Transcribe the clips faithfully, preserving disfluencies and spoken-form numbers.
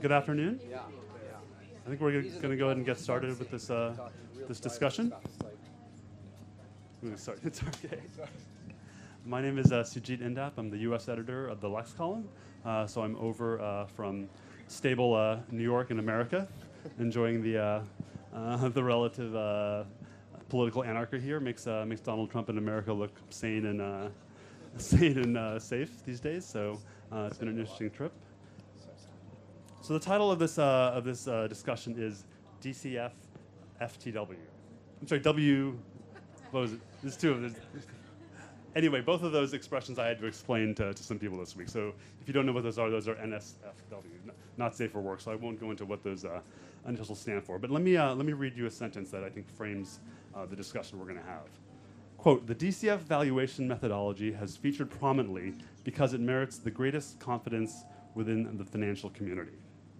good afternoon. I think we're going to go ahead and get started with this uh, this discussion. Sorry, it's okay. My name is uh, Sujit Indap. I'm the U S editor of the Lex column. Uh, so I'm over uh, from stable uh, New York in America, enjoying the uh, uh, the relative uh, political anarchy here. Makes uh, makes Donald Trump in America look sane and uh, sane and uh, safe these days. So uh, it's been an interesting trip. So the title of this uh, of this uh, discussion is D C F F T W. I'm sorry, W. What was it? There's two of them. Anyway, both of those expressions I had to explain to, to some people this week. So if you don't know what those are, those are N S F W, n- not safe for work. So I won't go into what those uh, initials stand for. But let me uh, let me read you a sentence that I think frames uh, the discussion we're going to have. Quote, the D C F valuation methodology has featured prominently because it merits the greatest confidence within the financial community.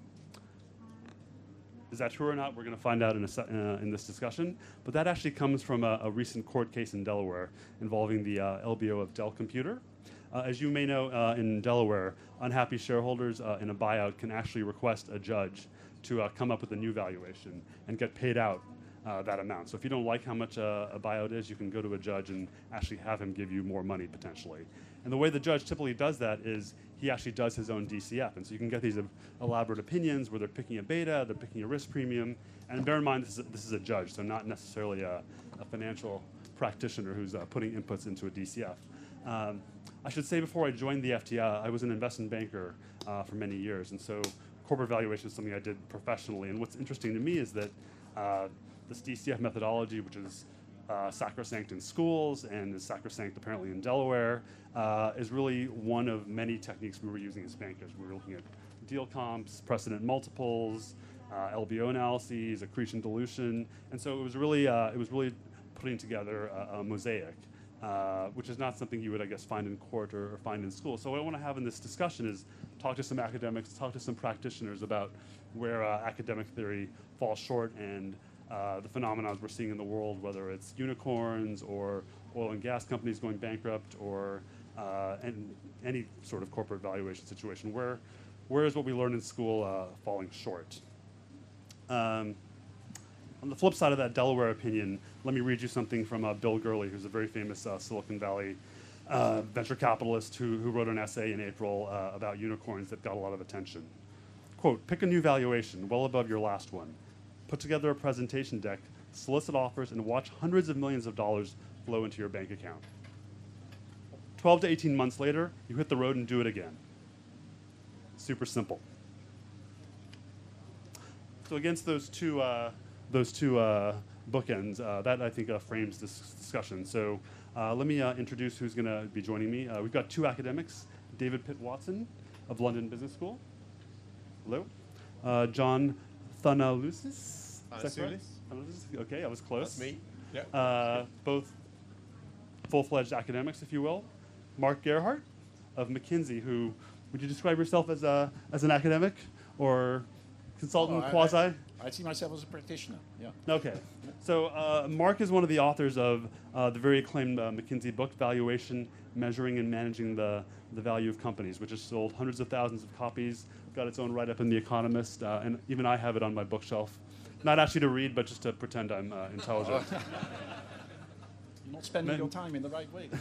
Is that true or not? We're going to find out in, a se- uh, in this discussion. But that actually comes from a, a recent court case in Delaware involving the uh, L B O of Dell Computer. Uh, as you may know, uh, in Delaware, unhappy shareholders uh, in a buyout can actually request a judge to uh, come up with a new valuation and get paid out uh, that amount. So if you don't like how much uh, a buyout is, you can go to a judge and actually have him give you more money potentially. And the way the judge typically does that is he actually does his own D C F. And so you can get these uh, elaborate opinions where they're picking a beta, they're picking a risk premium. And bear in mind, this is a, this is a judge, so not necessarily a, a financial practitioner who's uh, putting inputs into a D C F. Um, I should say before I joined the F T I, I was an investment banker uh, for many years. And so corporate valuation is something I did professionally. And what's interesting to me is that uh, this D C F methodology, which is Uh, sacrosanct in schools and is sacrosanct apparently in Delaware, uh, is really one of many techniques we were using as bankers. We were looking at deal comps, precedent multiples, uh, L B O analyses, accretion dilution, and so it was really uh, it was really putting together a, a mosaic, uh, which is not something you would, I guess, find in court or, or find in school. So what I want to have in this discussion is talk to some academics, talk to some practitioners about where uh, academic theory falls short and Uh, the phenomena we're seeing in the world, whether it's unicorns or oil and gas companies going bankrupt or uh, and any sort of corporate valuation situation, where where is what we learned in school uh, falling short? Um, on the flip side of that Delaware opinion, let me read you something from uh, Bill Gurley, who's a very famous uh, Silicon Valley uh, venture capitalist who, who wrote an essay in April uh, about unicorns that got a lot of attention. Quote, pick a new valuation well above your last one. Put together a presentation deck, solicit offers, and watch hundreds of millions of dollars flow into your bank account. twelve to eighteen months later, you hit the road and do it again. Super simple. So against those two, uh, those two uh, bookends, uh, that I think uh, frames this discussion. So uh, let me uh, introduce who's going to be joining me. Uh, we've got two academics, David Pitt Watson of London Business School. Hello. Uh, John Thanalousis. Is that correct? Okay, I was close. That's me. Yeah. Uh, both full-fledged academics, if you will. Mark Gerhardt of McKinsey, who, would you describe yourself as a as an academic or consultant, Oh, I- quasi? I, I see myself as a practitioner. Yeah. Okay. So uh, Mark is one of the authors of uh, the very acclaimed uh, McKinsey book, Valuation, Measuring and Managing the, the Value of Companies, which has sold hundreds of thousands of copies, got its own write-up in The Economist, uh, and even I have it on my bookshelf. Not actually to read, but just to pretend I'm uh, intelligent. You're not spending Men- your time in the right way.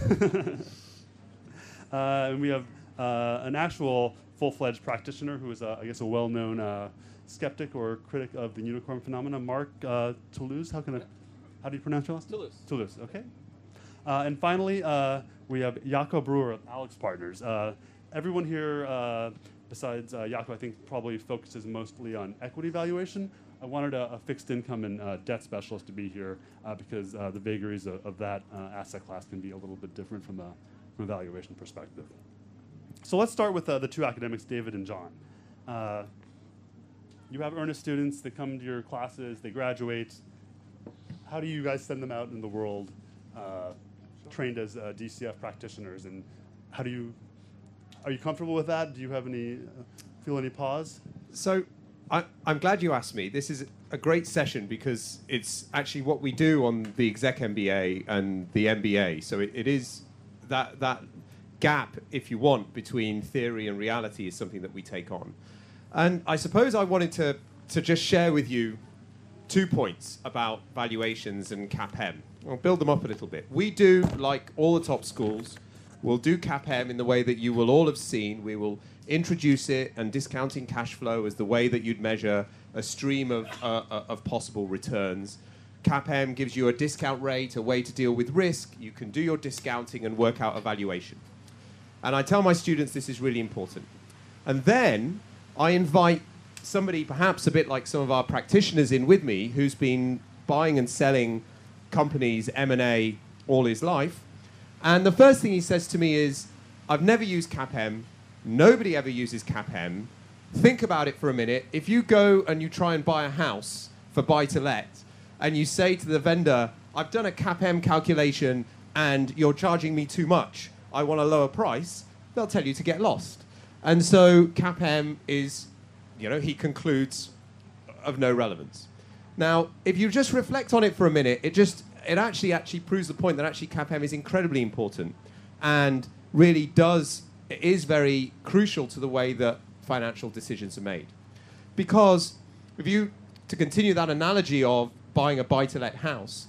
uh, and we have uh, an actual full-fledged practitioner who is, uh, I guess, a well-known uh, skeptic or critic of the unicorn phenomena, Mark uh, Toulouse. How can I, how do you pronounce your last name? Toulouse. Toulouse, okay. Uh, and finally, uh, we have Jaco Brewer of Alex Partners. Uh, everyone here, uh, besides uh, Jaco, I think probably focuses mostly on equity valuation. I wanted a, a fixed income and uh, debt specialist to be here uh, because uh, the vagaries of, of that uh, asset class can be a little bit different from a, from a valuation perspective. So let's start with uh, the two academics, David and John. Uh, you have earnest students that come to your classes, they graduate. How do you guys send them out in the world uh, trained as uh, D C F practitioners? And how do you, are you comfortable with that? Do you have any, uh, feel any pause? So I, I'm glad you asked me. This is a great session because it's actually what we do on the Exec M B A and the M B A. So it, it is that that gap, if you want, between theory and reality is something that we take on. And I suppose I wanted to, to just share with you two points about valuations and CAPM. I'll build them up a little bit. We do, like all the top schools, we'll do CAPM in the way that you will all have seen. We will introduce it and discounting cash flow as the way that you'd measure a stream of, uh, uh, of possible returns. CAPM gives you a discount rate, a way to deal with risk. You can do your discounting and work out a valuation. And I tell my students this is really important. And then I invite somebody perhaps a bit like some of our practitioners in with me who's been buying and selling companies, M and A, all his life. And the first thing he says to me is, I've never used CAPM. Nobody ever uses CAPM. Think about it for a minute. If you go and you try and buy a house for buy-to-let, and you say to the vendor, I've done a CAPM calculation and you're charging me too much, I want a lower price, they'll tell you to get lost. And so CAPM is, you know, he concludes, of no relevance. Now, if you just reflect on it for a minute, it just, it actually actually proves the point that actually CAPM is incredibly important and really does, is very crucial to the way that financial decisions are made. Because if you, to continue that analogy of buying a buy-to-let house,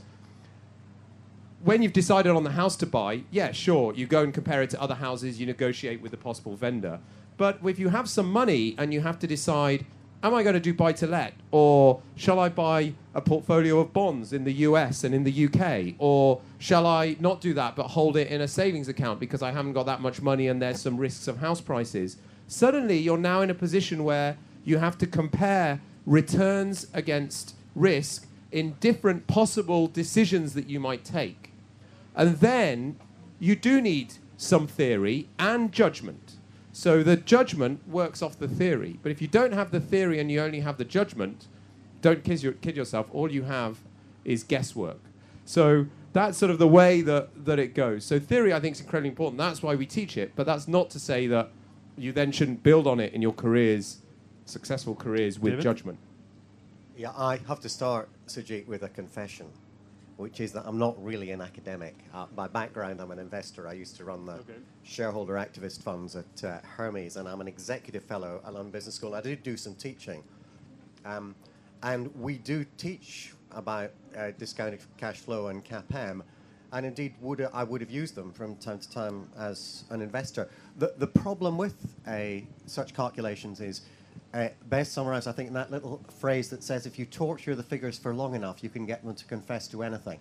when you've decided on the house to buy, yeah, sure, you go and compare it to other houses, you negotiate with the possible vendor. But if you have some money and you have to decide, am I going to do buy-to-let? Or shall I buy a portfolio of bonds in the U S and in the U K? Or shall I not do that but hold it in a savings account because I haven't got that much money and there's some risks of house prices? Suddenly, you're now in a position where you have to compare returns against risk in different possible decisions that you might take. And then you do need some theory and judgment. So the judgment works off the theory. But if you don't have the theory and you only have the judgment, don't kid, your, kid yourself. All you have is guesswork. So that's sort of the way that, that it goes. So theory, I think, is incredibly important. That's why we teach it. But that's not to say that you then shouldn't build on it in your careers, successful careers, with David? judgment. Yeah, I have to start, Sujit, with a confession, which is that I'm not really an academic. Uh, by background, I'm an investor. I used to run the Okay. shareholder activist funds at uh, Hermes, and I'm an executive fellow at London Business School. I did do some teaching. Um, and we do teach about uh, discounted cash flow and CAPM, and indeed would, uh, I would have used them from time to time as an investor. The, the problem with uh, such calculations is Uh, best summarized, I think, in that little phrase that says if you torture the figures for long enough, you can get them to confess to anything.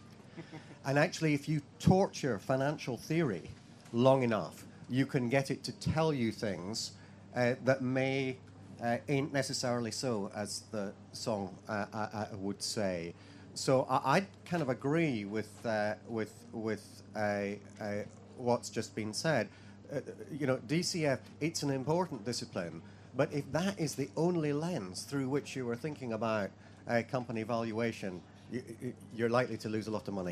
And actually, if you torture financial theory long enough, you can get it to tell you things uh, that may uh, ain't necessarily so, as the song uh, I, I would say. So I, I kind of agree with uh, with with uh, uh, what's just been said. Uh, you know, D C F, it's an important discipline. But if that is the only lens through which you are thinking about a company valuation, you, you're likely to lose a lot of money.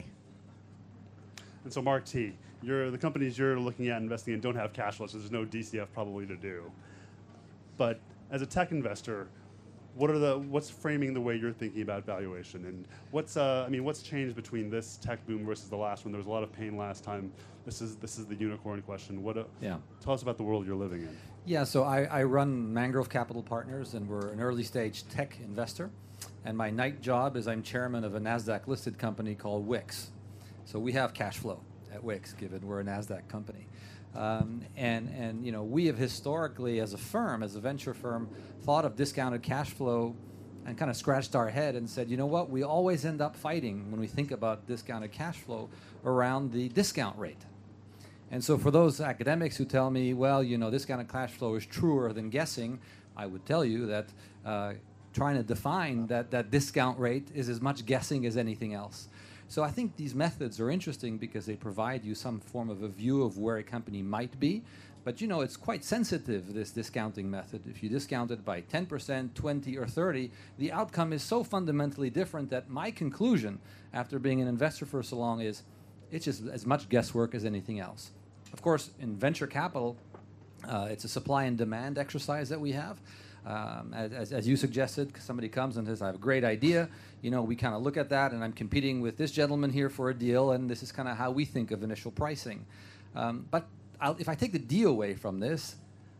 And so, Mark T., you're, the companies you're looking at investing in don't have cash flow, so there's no D C F probably to do. But as a tech investor, what are the what's framing the way you're thinking about valuation, and what's uh, I mean, what's changed between this tech boom versus the last one? There was a lot of pain last time. This is this is the unicorn question. What? Uh, Yeah. Tell us about the world you're living in. Yeah, so I, I run Mangrove Capital Partners, and we're an early stage tech investor. And my night job is I'm chairman of a NASDAQ listed company called Wix. So we have cash flow at Wix, given we're a NASDAQ company. Um, and, and, you know, we have historically, as a firm, as a venture firm, thought of discounted cash flow and kind of scratched our head and said, you know what, we always end up fighting when we think about discounted cash flow around the discount rate. And so for those academics who tell me, well, you know, discounted cash flow is truer than guessing, I would tell you that uh, trying to define that, that discount rate is as much guessing as anything else. So I think these methods are interesting because they provide you some form of a view of where a company might be. But, you know, it's quite sensitive, this discounting method. If you discount it by ten percent, twenty, or thirty, the outcome is so fundamentally different that my conclusion, after being an investor for so long, is it's just as much guesswork as anything else. Of course, in venture capital, uh, it's a supply and demand exercise that we have. Um, as, as you suggested, somebody comes and says, I have a great idea. You know, we kind of look at that, and I'm competing with this gentleman here for a deal, and this is kind of how we think of initial pricing. Um, but I'll, if I take the D away from this,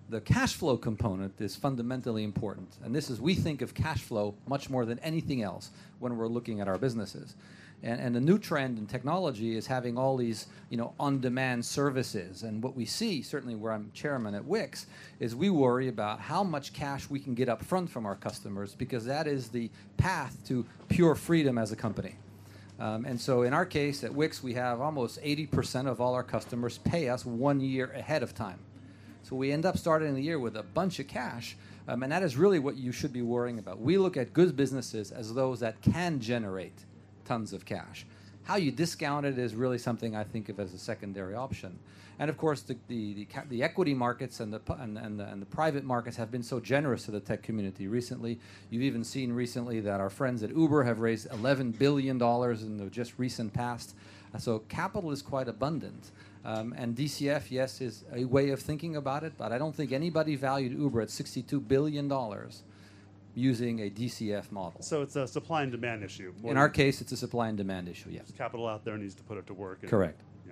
The cash flow component is fundamentally important. And this is, we think of cash flow much more than anything else when we're looking at our businesses. And, and the new trend in technology is having all these, you know, on-demand services. And what we see, certainly where I'm chairman at Wix, is we worry about how much cash we can get up front from our customers, because that is the path to pure freedom as a company. Um, and so in our case at Wix, we have almost eighty percent of all our customers pay us one year ahead of time. So we end up starting the year with a bunch of cash, um, and that is really what you should be worrying about. We look at good businesses as those that can generate tons of cash. How you discount it is really something I think of as a secondary option. And of course, the the, the, ca- the equity markets and the, pu- and, and, the, and the private markets have been so generous to the tech community recently. You've even seen recently that our friends at Uber have raised eleven billion dollars in the just recent past. Uh, so capital is quite abundant. Um, and D C F, yes, is a way of thinking about it, but I don't think anybody valued Uber at sixty-two billion dollars using a D C F model. So it's a supply and demand issue. more In our than case, it's a supply and demand issue, yes. capital out there needs to put it to work. and- Correct. Yeah.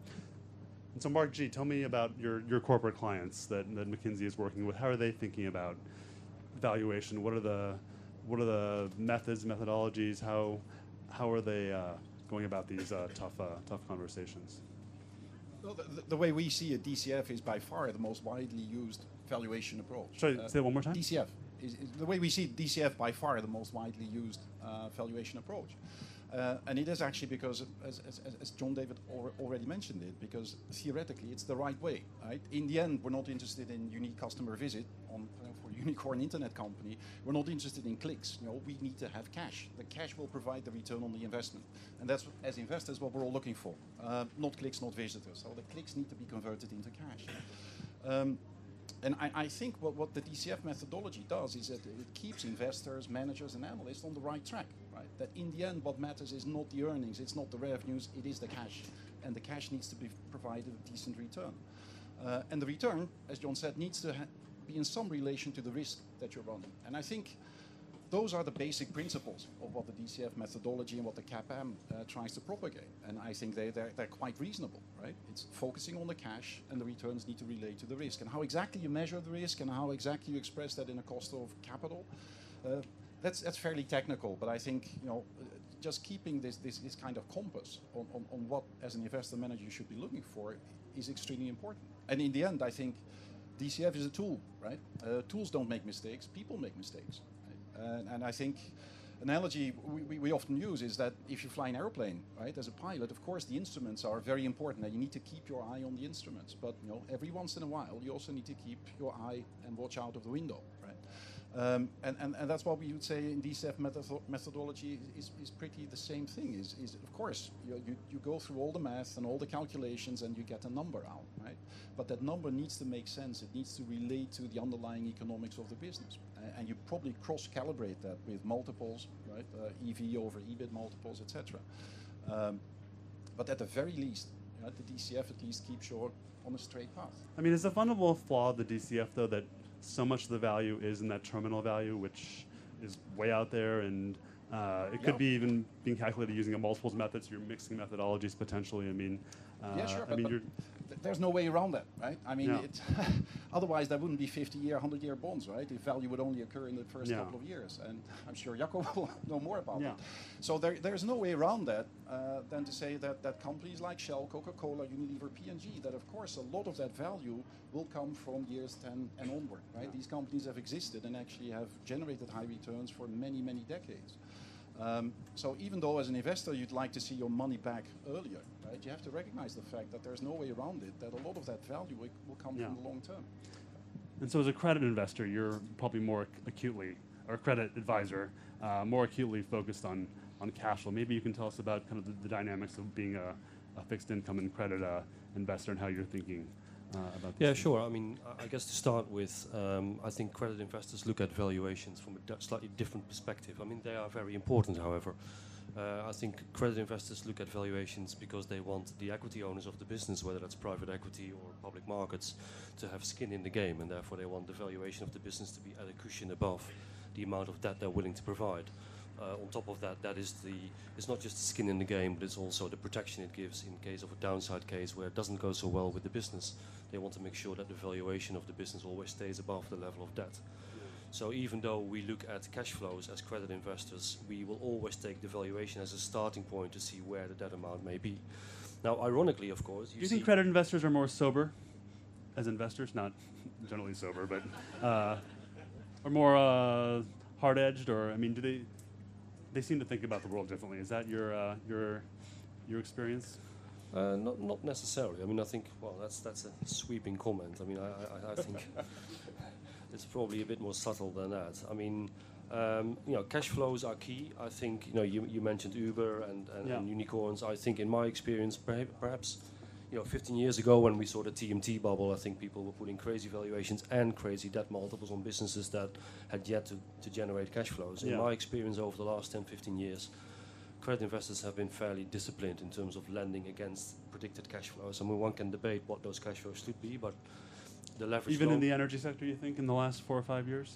And so, Mark G., tell me about your, your corporate clients that, that McKinsey is working with. How are they thinking about valuation? What are the what are the methods, methodologies? How how are they uh, going about these uh, tough uh, tough conversations? Well, the, the way we see it, D C F is by far the most widely used valuation approach. Sorry, Uh, say it one more time. D C F. Is, is the way we see D C F by far the most widely used uh, valuation approach. Uh, and it is actually because, as, as, as John David al- already mentioned it, because theoretically it's the right way, right? In the end, we're not interested in unique customer visit on, uh, for a unicorn internet company. We're not interested in clicks. You know, we need to have cash. The cash will provide the return on the investment. And that's, as investors, what we're all looking for. Uh, not clicks, not visitors. So the clicks need to be converted into cash. Um, And I, I think what, what the D C F methodology does is that it keeps investors, managers, and analysts on the right track. Right? That in the end, what matters is not the earnings, it's not the revenues, it is the cash. And the cash needs to be provided a decent return. Uh, and the return, as John said, needs to ha- be in some relation to the risk that you're running. And I think those are the basic principles of what the D C F methodology and what the CAPM uh, tries to propagate. And I think they, they're, they're quite reasonable, right? It's focusing on the cash, and the returns need to relate to the risk. And how exactly you measure the risk and how exactly you express that in a cost of capital, uh, that's, that's fairly technical. But I think, you know, uh, just keeping this, this, this kind of compass on, on, on what, as an investor manager, you should be looking for is extremely important. And in the end, I think D C F is a tool, right? Uh, tools don't make mistakes, people make mistakes. And, and I think analogy we, we, we often use is that if you fly an airplane, right, as a pilot, of course the instruments are very important, and you need to keep your eye on the instruments. But you know, every once in a while, you also need to keep your eye and watch out of the window, right? Um, and, and, and that's what we would say in D C F metho- methodology is, is pretty the same thing. Is, is of course you, you you go through all the math and all the calculations and you get a number out, right? But that number needs to make sense. It needs to relate to the underlying economics of the business. Uh, and you probably cross-calibrate that with multiples, right? Uh, E V over E B I T multiples, et cetera. Um, but at the very least, you know, the D C F at least keeps you on a straight path. I mean, is the fundamental flaw of the D C F, though, that so much of the value is in that terminal value, which is way out there, and uh, it could Yeah. be even being calculated using a multiples method, so you're mixing methodologies potentially. I mean, uh, Yeah, sure, I but- mean, but you're, th- there's no way around that, right? I mean, Yeah. it's otherwise there wouldn't be fifty-year, hundred-year bonds, right? If value would only occur in the first Yeah. couple of years, and I'm sure Jacco will know more about Yeah. it. So there, there's no way around that uh, than to say that, that companies like Shell, Coca-Cola, Unilever, P and G, that of course a lot of that value will come from years ten and onward, right? These companies have existed and actually have generated high returns for many, many decades. Um, so even though as an investor you'd like to see your money back earlier, right, you have to recognize the fact that there's no way around it, that a lot of that value will, will come Yeah. from the long term. and so as a credit investor, you're probably more acutely, or credit advisor, uh, more acutely focused on, on cash flow. Maybe you can tell us about kind of the, the dynamics of being a, a fixed income and credit uh, investor and how you're thinking uh, about this. Yeah, sure. I mean, I- I guess to start with, um, I think credit investors look at valuations from a d- slightly different perspective. I mean, they are very important, however. Uh, I think credit investors look at valuations because they want the equity owners of the business, whether that's private equity or public markets, to have skin in the game, and therefore they want the valuation of the business to be at a cushion above the amount of debt they're willing to provide. uh, on top of that, that is the it's not just the skin in the game, but it's also the protection it gives in case of a downside case where it doesn't go so well with the business. They want to make sure that the valuation of the business always stays above the level of debt. So even though we look at cash flows as credit investors, we will always take the valuation as a starting point to see where the debt amount may be. Now, ironically, of course, you Do you see think credit investors are more sober as investors? Not generally sober, but uh, are more uh, hard-edged, or I mean, do they? They seem to think about the world differently. Is that your uh, your your experience? Uh, not not necessarily. I mean, I think well, that's that's a sweeping comment. I mean, I I, I think it's probably a bit more subtle than that. I mean, um, you know, cash flows are key. I think you know you you mentioned Uber and and, Yeah. and unicorns. I think in my experience, perha- perhaps. You know, fifteen years ago when we saw the T M T bubble, I think people were putting crazy valuations and crazy debt multiples on businesses that had yet to, to generate cash flows. In Yeah. my experience over the last ten, fifteen years, credit investors have been fairly disciplined in terms of lending against predicted cash flows. I mean, one can debate what those cash flows should be, but the leverage Even loan- in the energy sector, you think, in the last four or five years?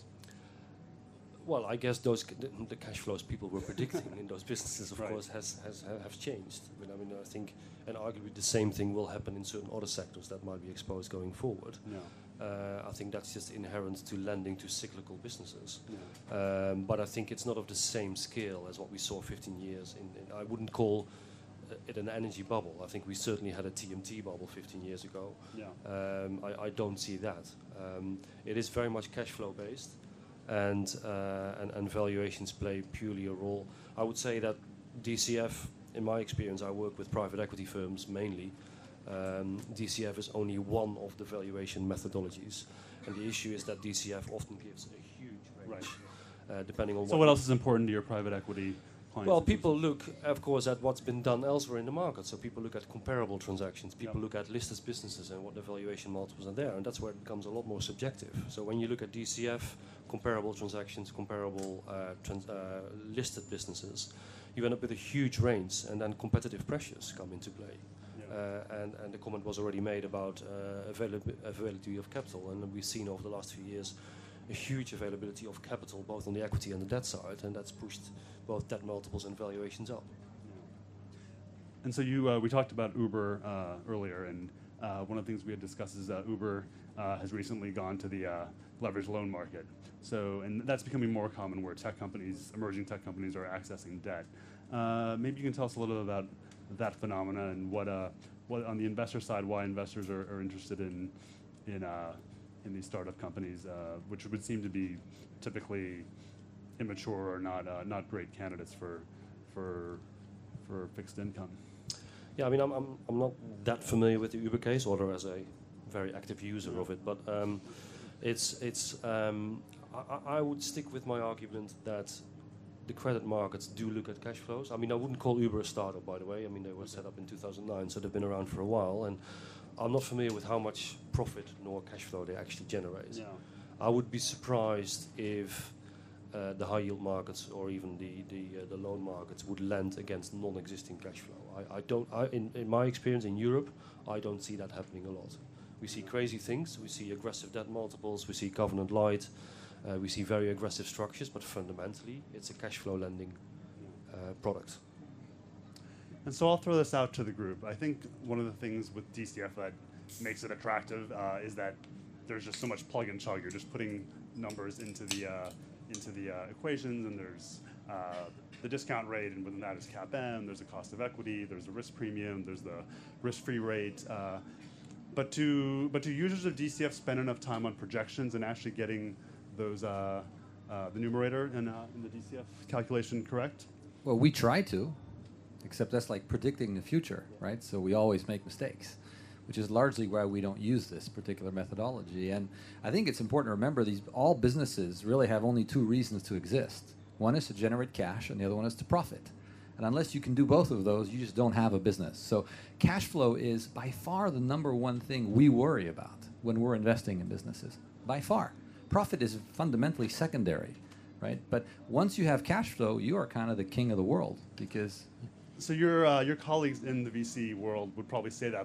Well, I guess those c- the, the cash flows people were predicting in those businesses, of Right. course, has has ha- have changed. I mean, I mean, I think, and arguably the same thing will happen in certain other sectors that might be exposed going forward. No. Uh, I think that's just inherent to lending to cyclical businesses. No. Um, but I think it's not of the same scale as what we saw fifteen years. In, in I wouldn't call uh, it an energy bubble. I think we certainly had a T M T bubble fifteen years ago. Yeah. Um, I, I don't see that. Um, it is very much cash flow based. And, uh, and and valuations play purely a role. I would say that D C F, in my experience, I work with private equity firms mainly. Um, D C F is only one of the valuation methodologies, and the issue is that D C F often gives a huge range, Right. uh, depending on So what else is important to your private equity clients? well, people look, of course, at what's been done elsewhere in the market. So people look at comparable transactions. People Yeah. look at listed businesses and what the valuation multiples are there, and that's where it becomes a lot more subjective. So when you look at D C F, comparable transactions, comparable uh, trans- uh, listed businesses, you end up with a huge range, and then competitive pressures come into play. Yeah. Uh, and, and the comment was already made about uh, availab- availability of capital, and we've seen over the last few years a huge availability of capital, both on the equity and the debt side, and that's pushed both debt multiples and valuations up. And so you, uh, we talked about Uber uh, earlier, and uh, one of the things we had discussed is uh, Uber uh, has recently gone to the uh, leveraged loan market. So, and that's becoming more common where tech companies, emerging tech companies, are accessing debt. Uh, maybe you can tell us a little bit about that phenomena and what, uh, what on the investor side, why investors are, are interested in, in, uh, in these startup companies, uh, which would seem to be typically immature or not, uh, not great candidates for, for, for fixed income. Yeah, I mean, I'm, I'm, I'm not that familiar with the Uber case, although as a very active user of it, but um, it's, it's um, I, I would stick with my argument that the credit markets do look at cash flows. I mean, I wouldn't call Uber a startup, by the way. I mean, they were set up in two thousand nine, so they've been around for a while, and I'm not familiar with how much profit nor cash flow they actually generate. Yeah. I would be surprised if uh, the high yield markets or even the the, uh, the loan markets would lend against non-existing cash flow. I, I don't. I, in, in my experience in Europe, I don't see that happening a lot. We see crazy things. We see aggressive debt multiples. We see covenant light. Uh, we see very aggressive structures. But fundamentally, it's a cash flow lending uh, product. And so I'll throw this out to the group. I think one of the things with D C F that makes it attractive uh, is that there's just so much plug and chug. You're just putting numbers into the uh, into the uh, equations, and there's uh, the discount rate, and within that is cap M. There's a cost of equity. There's a risk premium. There's the risk-free rate. Uh, but to but do users of D C F spend enough time on projections and actually getting those uh, uh, the numerator in, uh, in the D C F calculation correct? Well, we try to, except that's like predicting the future, right? So we always make mistakes, which is largely why we don't use this particular methodology. And I think it's important to remember these all businesses really have only two reasons to exist. One is to generate cash, and the other one is to profit. And unless you can do both of those, you just don't have a business. So cash flow is by far the number one thing we worry about when we're investing in businesses, by far. Profit is fundamentally secondary, right? But once you have cash flow, you are kind of the king of the world because So your uh, your colleagues in the V C world would probably say that, but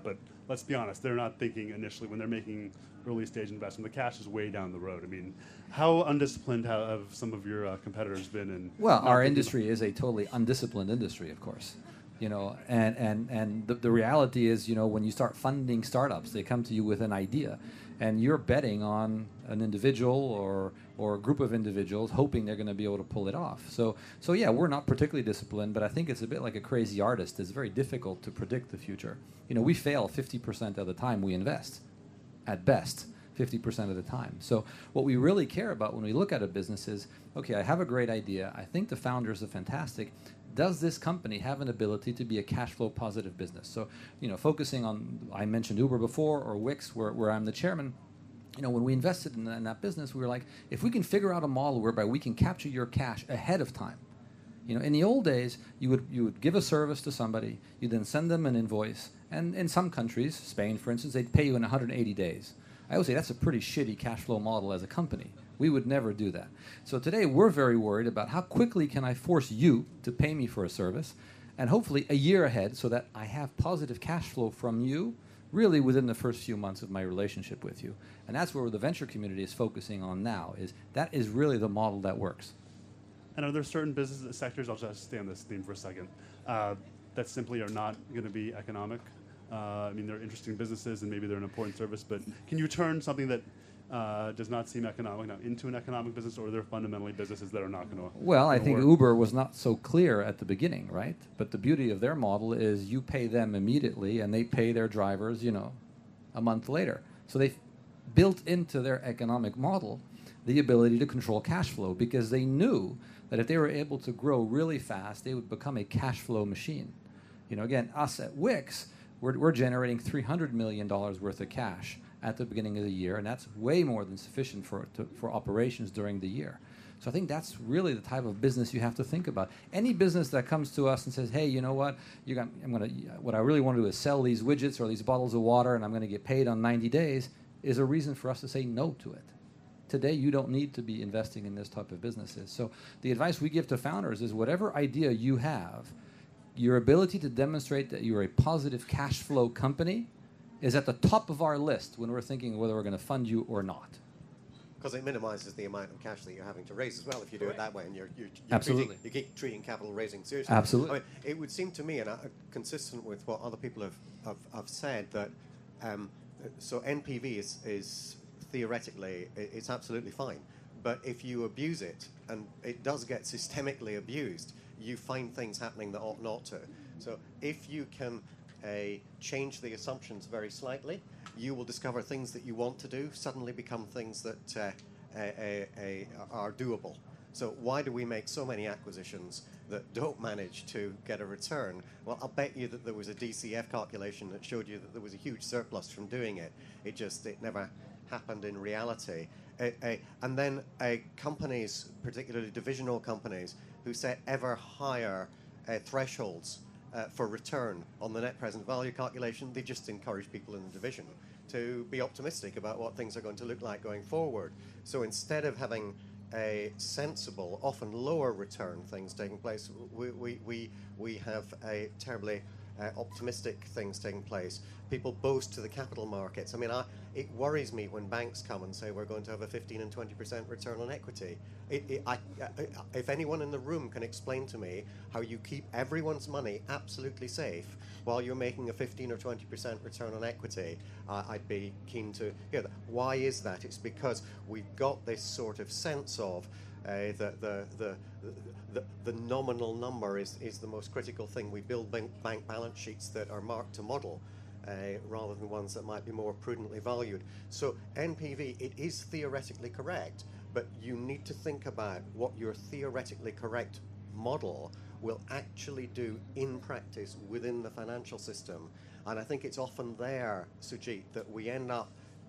let's be honest, they're not thinking initially when they're making early stage investment. The cash is way down the road. I mean, how undisciplined have, have some of your uh, competitors been in? Well, not our thinking industry is a totally undisciplined industry, of course. You know, and and and the, the reality is, you know, when you start funding startups, they come to you with an idea, and you're betting on an individual or or a group of individuals, hoping they're going to be able to pull it off. So so yeah, we're not particularly disciplined, but I think it's a bit like a crazy artist. It's very difficult to predict the future. You know, we fail fifty percent of the time we invest, at best. fifty percent of the time. So what we really care about when we look at a business is, okay, I have a great idea. I think the founders are fantastic. Does this company have an ability to be a cash flow positive business? So, you know, focusing on, I mentioned Uber before, or Wix, where, where I'm the chairman. You know, when we invested in, in that business, we were like, if we can figure out a model whereby we can capture your cash ahead of time. You know, in the old days, you would you would give a service to somebody, you then send them an invoice, and in some countries, Spain for instance, they'd pay you in one hundred eighty days. I would say that's a pretty shitty cash flow model as a company. We would never do that. So today we're very worried about how quickly can I force you to pay me for a service, and hopefully a year ahead so that I have positive cash flow from you really within the first few months of my relationship with you. And that's where the venture community is focusing on now, is that is really the model that works. And are there certain business sectors, I'll just stay on this theme for a second, uh, that simply are not going to be economic? Uh, I mean, they're interesting businesses and maybe they're an important service, but can you turn something that uh, does not seem economic now into an economic business, or are there fundamentally businesses that are not going to Well, I think work? Uber was not so clear at the beginning, right? But the beauty of their model is you pay them immediately and they pay their drivers, you know, a month later. So they've built into their economic model the ability to control cash flow, because they knew that if they were able to grow really fast, they would become a cash flow machine. You know, again, us at Wix, We're, we're generating three hundred million dollars worth of cash at the beginning of the year, and that's way more than sufficient for to, for operations during the year. So I think that's really the type of business you have to think about. Any business that comes to us and says, "Hey, you know what? You got, I'm gonna. What I really want to do is sell these widgets or these bottles of water, and I'm going to get paid on ninety days," is a reason for us to say no to it. Today, you don't need to be investing in this type of businesses. So the advice we give to founders is, whatever idea you have, your ability to demonstrate that you're a positive cash flow company is at the top of our list when we're thinking whether we're going to fund you or not. Because it minimizes the amount of cash that you're having to raise as well if you do it that way, and you're, you're, you're Absolutely. treating, you keep treating capital raising seriously. Absolutely. I mean, it would seem to me, and uh, consistent with what other people have, have, have said, that um, so N P V is, is theoretically, it's absolutely fine. But if you abuse it, and it does get systemically abused, you find things happening that ought not to. So if you can uh, change the assumptions very slightly, you will discover things that you want to do suddenly become things that uh, uh, uh, uh, are doable. So why do we make so many acquisitions that don't manage to get a return? Well, I'll bet you that there was a D C F calculation that showed you that there was a huge surplus from doing it. It just, it never happened in reality. Uh, uh, and then uh, companies, particularly divisional companies, who set ever higher uh, thresholds uh, for return on the net present value calculation, they just encourage people in the division to be optimistic about what things are going to look like going forward. So instead of having a sensible, often lower return things taking place, we, we, we, we have a terribly uh, optimistic things taking place. People boast to the capital markets. I mean, I, it worries me when banks come and say we're going to have a fifteen and twenty percent return on equity. It, it, I, I, if anyone in the room can explain to me how you keep everyone's money absolutely safe while you're making a fifteen or twenty percent return on equity, uh, I'd be keen to hear that. Why is that? It's because we've got this sort of sense of uh, the, the, the, the, the nominal number is, is the most critical thing. We build bank, bank balance sheets that are marked to model, Uh, rather than ones that might be more prudently valued. So N P V, it is theoretically correct, but you need to think about what your theoretically correct model will actually do in practice within the financial system. And I think it's often there, Sujit, that we end up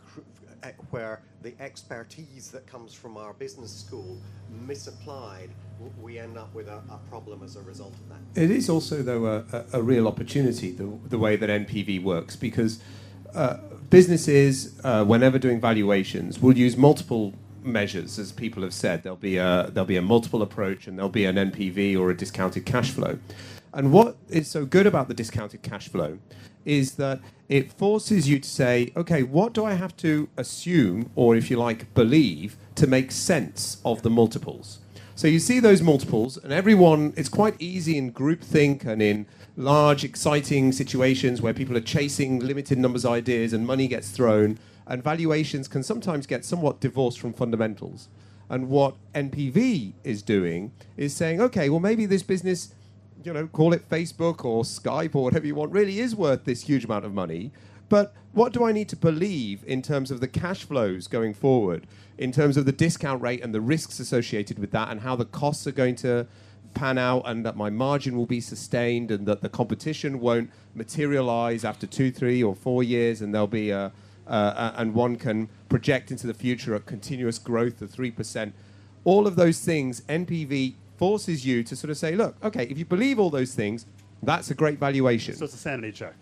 cr- where the expertise that comes from our business school misapplied, we end up with a, a problem as a result of that. It is also, though, a, a, a real opportunity, the, the way that N P V works, because uh, businesses, uh, whenever doing valuations, will use multiple measures, as people have said. There'll be a there'll be a multiple approach, and there'll be an N P V or a discounted cash flow. And what is so good about the discounted cash flow is that it forces you to say, okay, what do I have to assume, or if you like, believe, to make sense of the multiples? So you see those multiples, and everyone, it's quite easy in groupthink and in large, exciting situations where people are chasing limited numbers of ideas and money gets thrown, and valuations can sometimes get somewhat divorced from fundamentals. And what N P V is doing is saying, okay, well, maybe this business, you know, call it Facebook or Skype or whatever you want, really is worth this huge amount of money. But what do I need to believe in terms of the cash flows going forward, in terms of the discount rate and the risks associated with that, and how the costs are going to pan out, and that my margin will be sustained, and that the competition won't materialize after two, three, or four years, and there'll be a, uh, and one can project into the future a continuous growth of three percent. All of those things, N P V forces you to sort of say, look, okay, if you believe all those things, that's a great valuation. So it's a sanity check.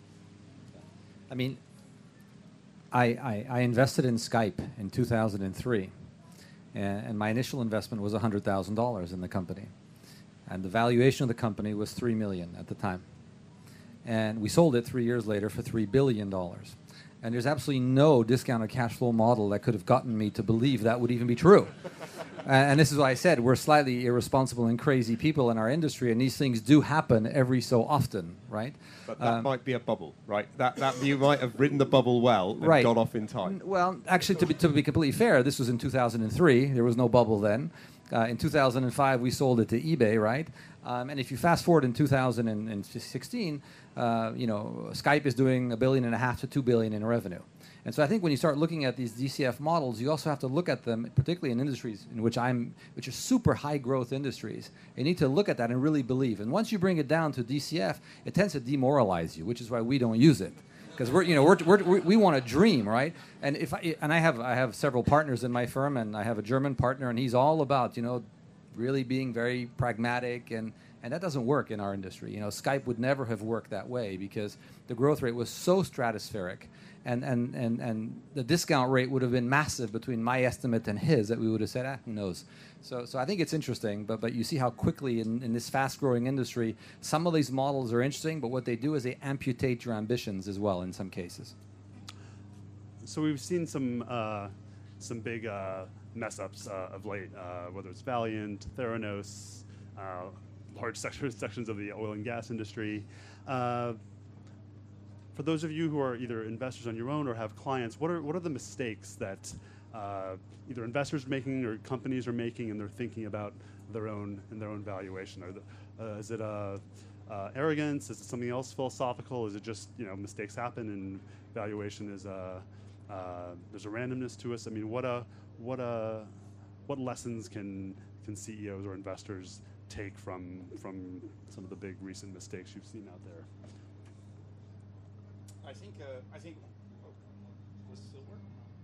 I mean, I, I, I invested in Skype in two thousand three, and, and my initial investment was one hundred thousand dollars in the company. And the valuation of the company was three million dollars at the time. And we sold it three years later for three billion dollars. And there's absolutely no discounted cash flow model that could have gotten me to believe that would even be true. And this is what I said, we're slightly irresponsible and crazy people in our industry, and these things do happen every so often, right? But that Um, might be a bubble, right? That, that you might have written the bubble well and Right. gone off in time. Well, actually, to be, to be completely fair, this was in two thousand three. There was no bubble then. Uh, in two thousand five, we sold it to eBay, right? Um, and if you fast forward in two thousand sixteen, uh, you know, Skype is doing a billion and a half to two billion in revenue. And so I think when you start looking at these D C F models, you also have to look at them, particularly in industries in which I'm, which are super high growth industries. You need to look at that and really believe. And once you bring it down to D C F, it tends to demoralize you, which is why we don't use it. Because we're, you know, we're, we're, we we want to dream, right? And if I, and I have I have several partners in my firm, and I have a German partner, and he's all about, you know, really being very pragmatic, and and that doesn't work in our industry. You know, Skype would never have worked that way because the growth rate was so stratospheric, and and and and the discount rate would have been massive between my estimate and his, that we would have said, ah, who knows. So, so I think it's interesting, but but you see how quickly in, in this fast-growing industry, some of these models are interesting, but what they do is they amputate your ambitions as well in some cases. So we've seen some uh, some big uh, mess-ups uh, of late, uh, whether it's Valiant, Theranos, uh, large sectors, sections of the oil and gas industry. Uh, for those of you who are either investors on your own or have clients, what are what are the mistakes that uh, either investors are making or companies are making, and they're thinking about their own and their own valuation? Are the, uh, is it uh, uh, arrogance? Is it something else philosophical? Is it just, you know, mistakes happen and valuation is uh, uh, there's a randomness to us? I mean, what uh, what uh, what lessons can can C E Os or investors take from from some of the big recent mistakes you've seen out there? I think uh, I think. Oh, does it still work?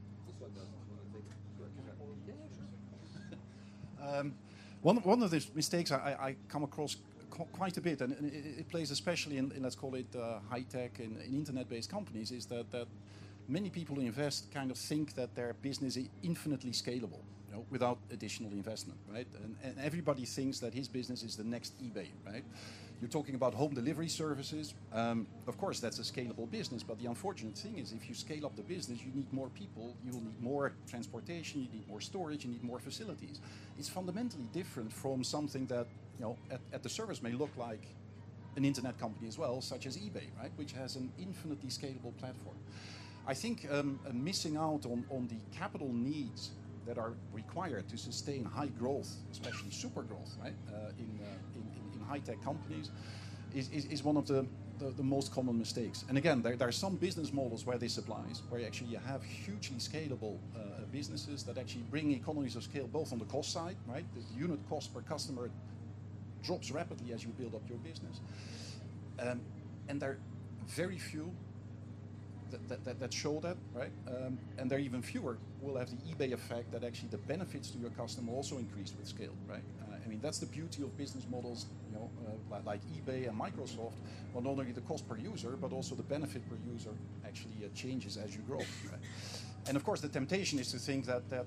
Um, one, one of the mistakes I, I come across qu quite a bit, and it, it plays especially in, in let's call it uh, high-tech and in internet-based companies, is that, that many people who invest kind of think that their business is infinitely scalable, you know, without additional investment, right? And, and everybody thinks that his business is the next eBay, right? You're talking about home delivery services. Um, of course, that's a scalable business, but the unfortunate thing is if you scale up the business, you need more people, you will need more transportation, you need more storage, you need more facilities. It's fundamentally different from something that, you know, at, at the surface may look like an internet company as well, such as eBay, right, which has an infinitely scalable platform. I think um, uh, missing out on, on the capital needs that are required to sustain high growth, especially super growth, right, uh, in, uh, in, in high-tech companies, is, is, is one of the, the, the most common mistakes. And again, there, there are some business models where this applies, where actually you have hugely scalable uh, businesses that actually bring economies of scale both on the cost side, right? The unit cost per customer drops rapidly as you build up your business. Um, and there are very few that, that, that, that show that, right? Um, and there are even fewer will have the eBay effect, that actually the benefits to your customer also increase with scale, right? Uh, I mean, that's the beauty of business models, you know, uh, like, like eBay and Microsoft. Well, not only the cost per user, but also the benefit per user actually uh, changes as you grow, right? And of course, the temptation is to think that, that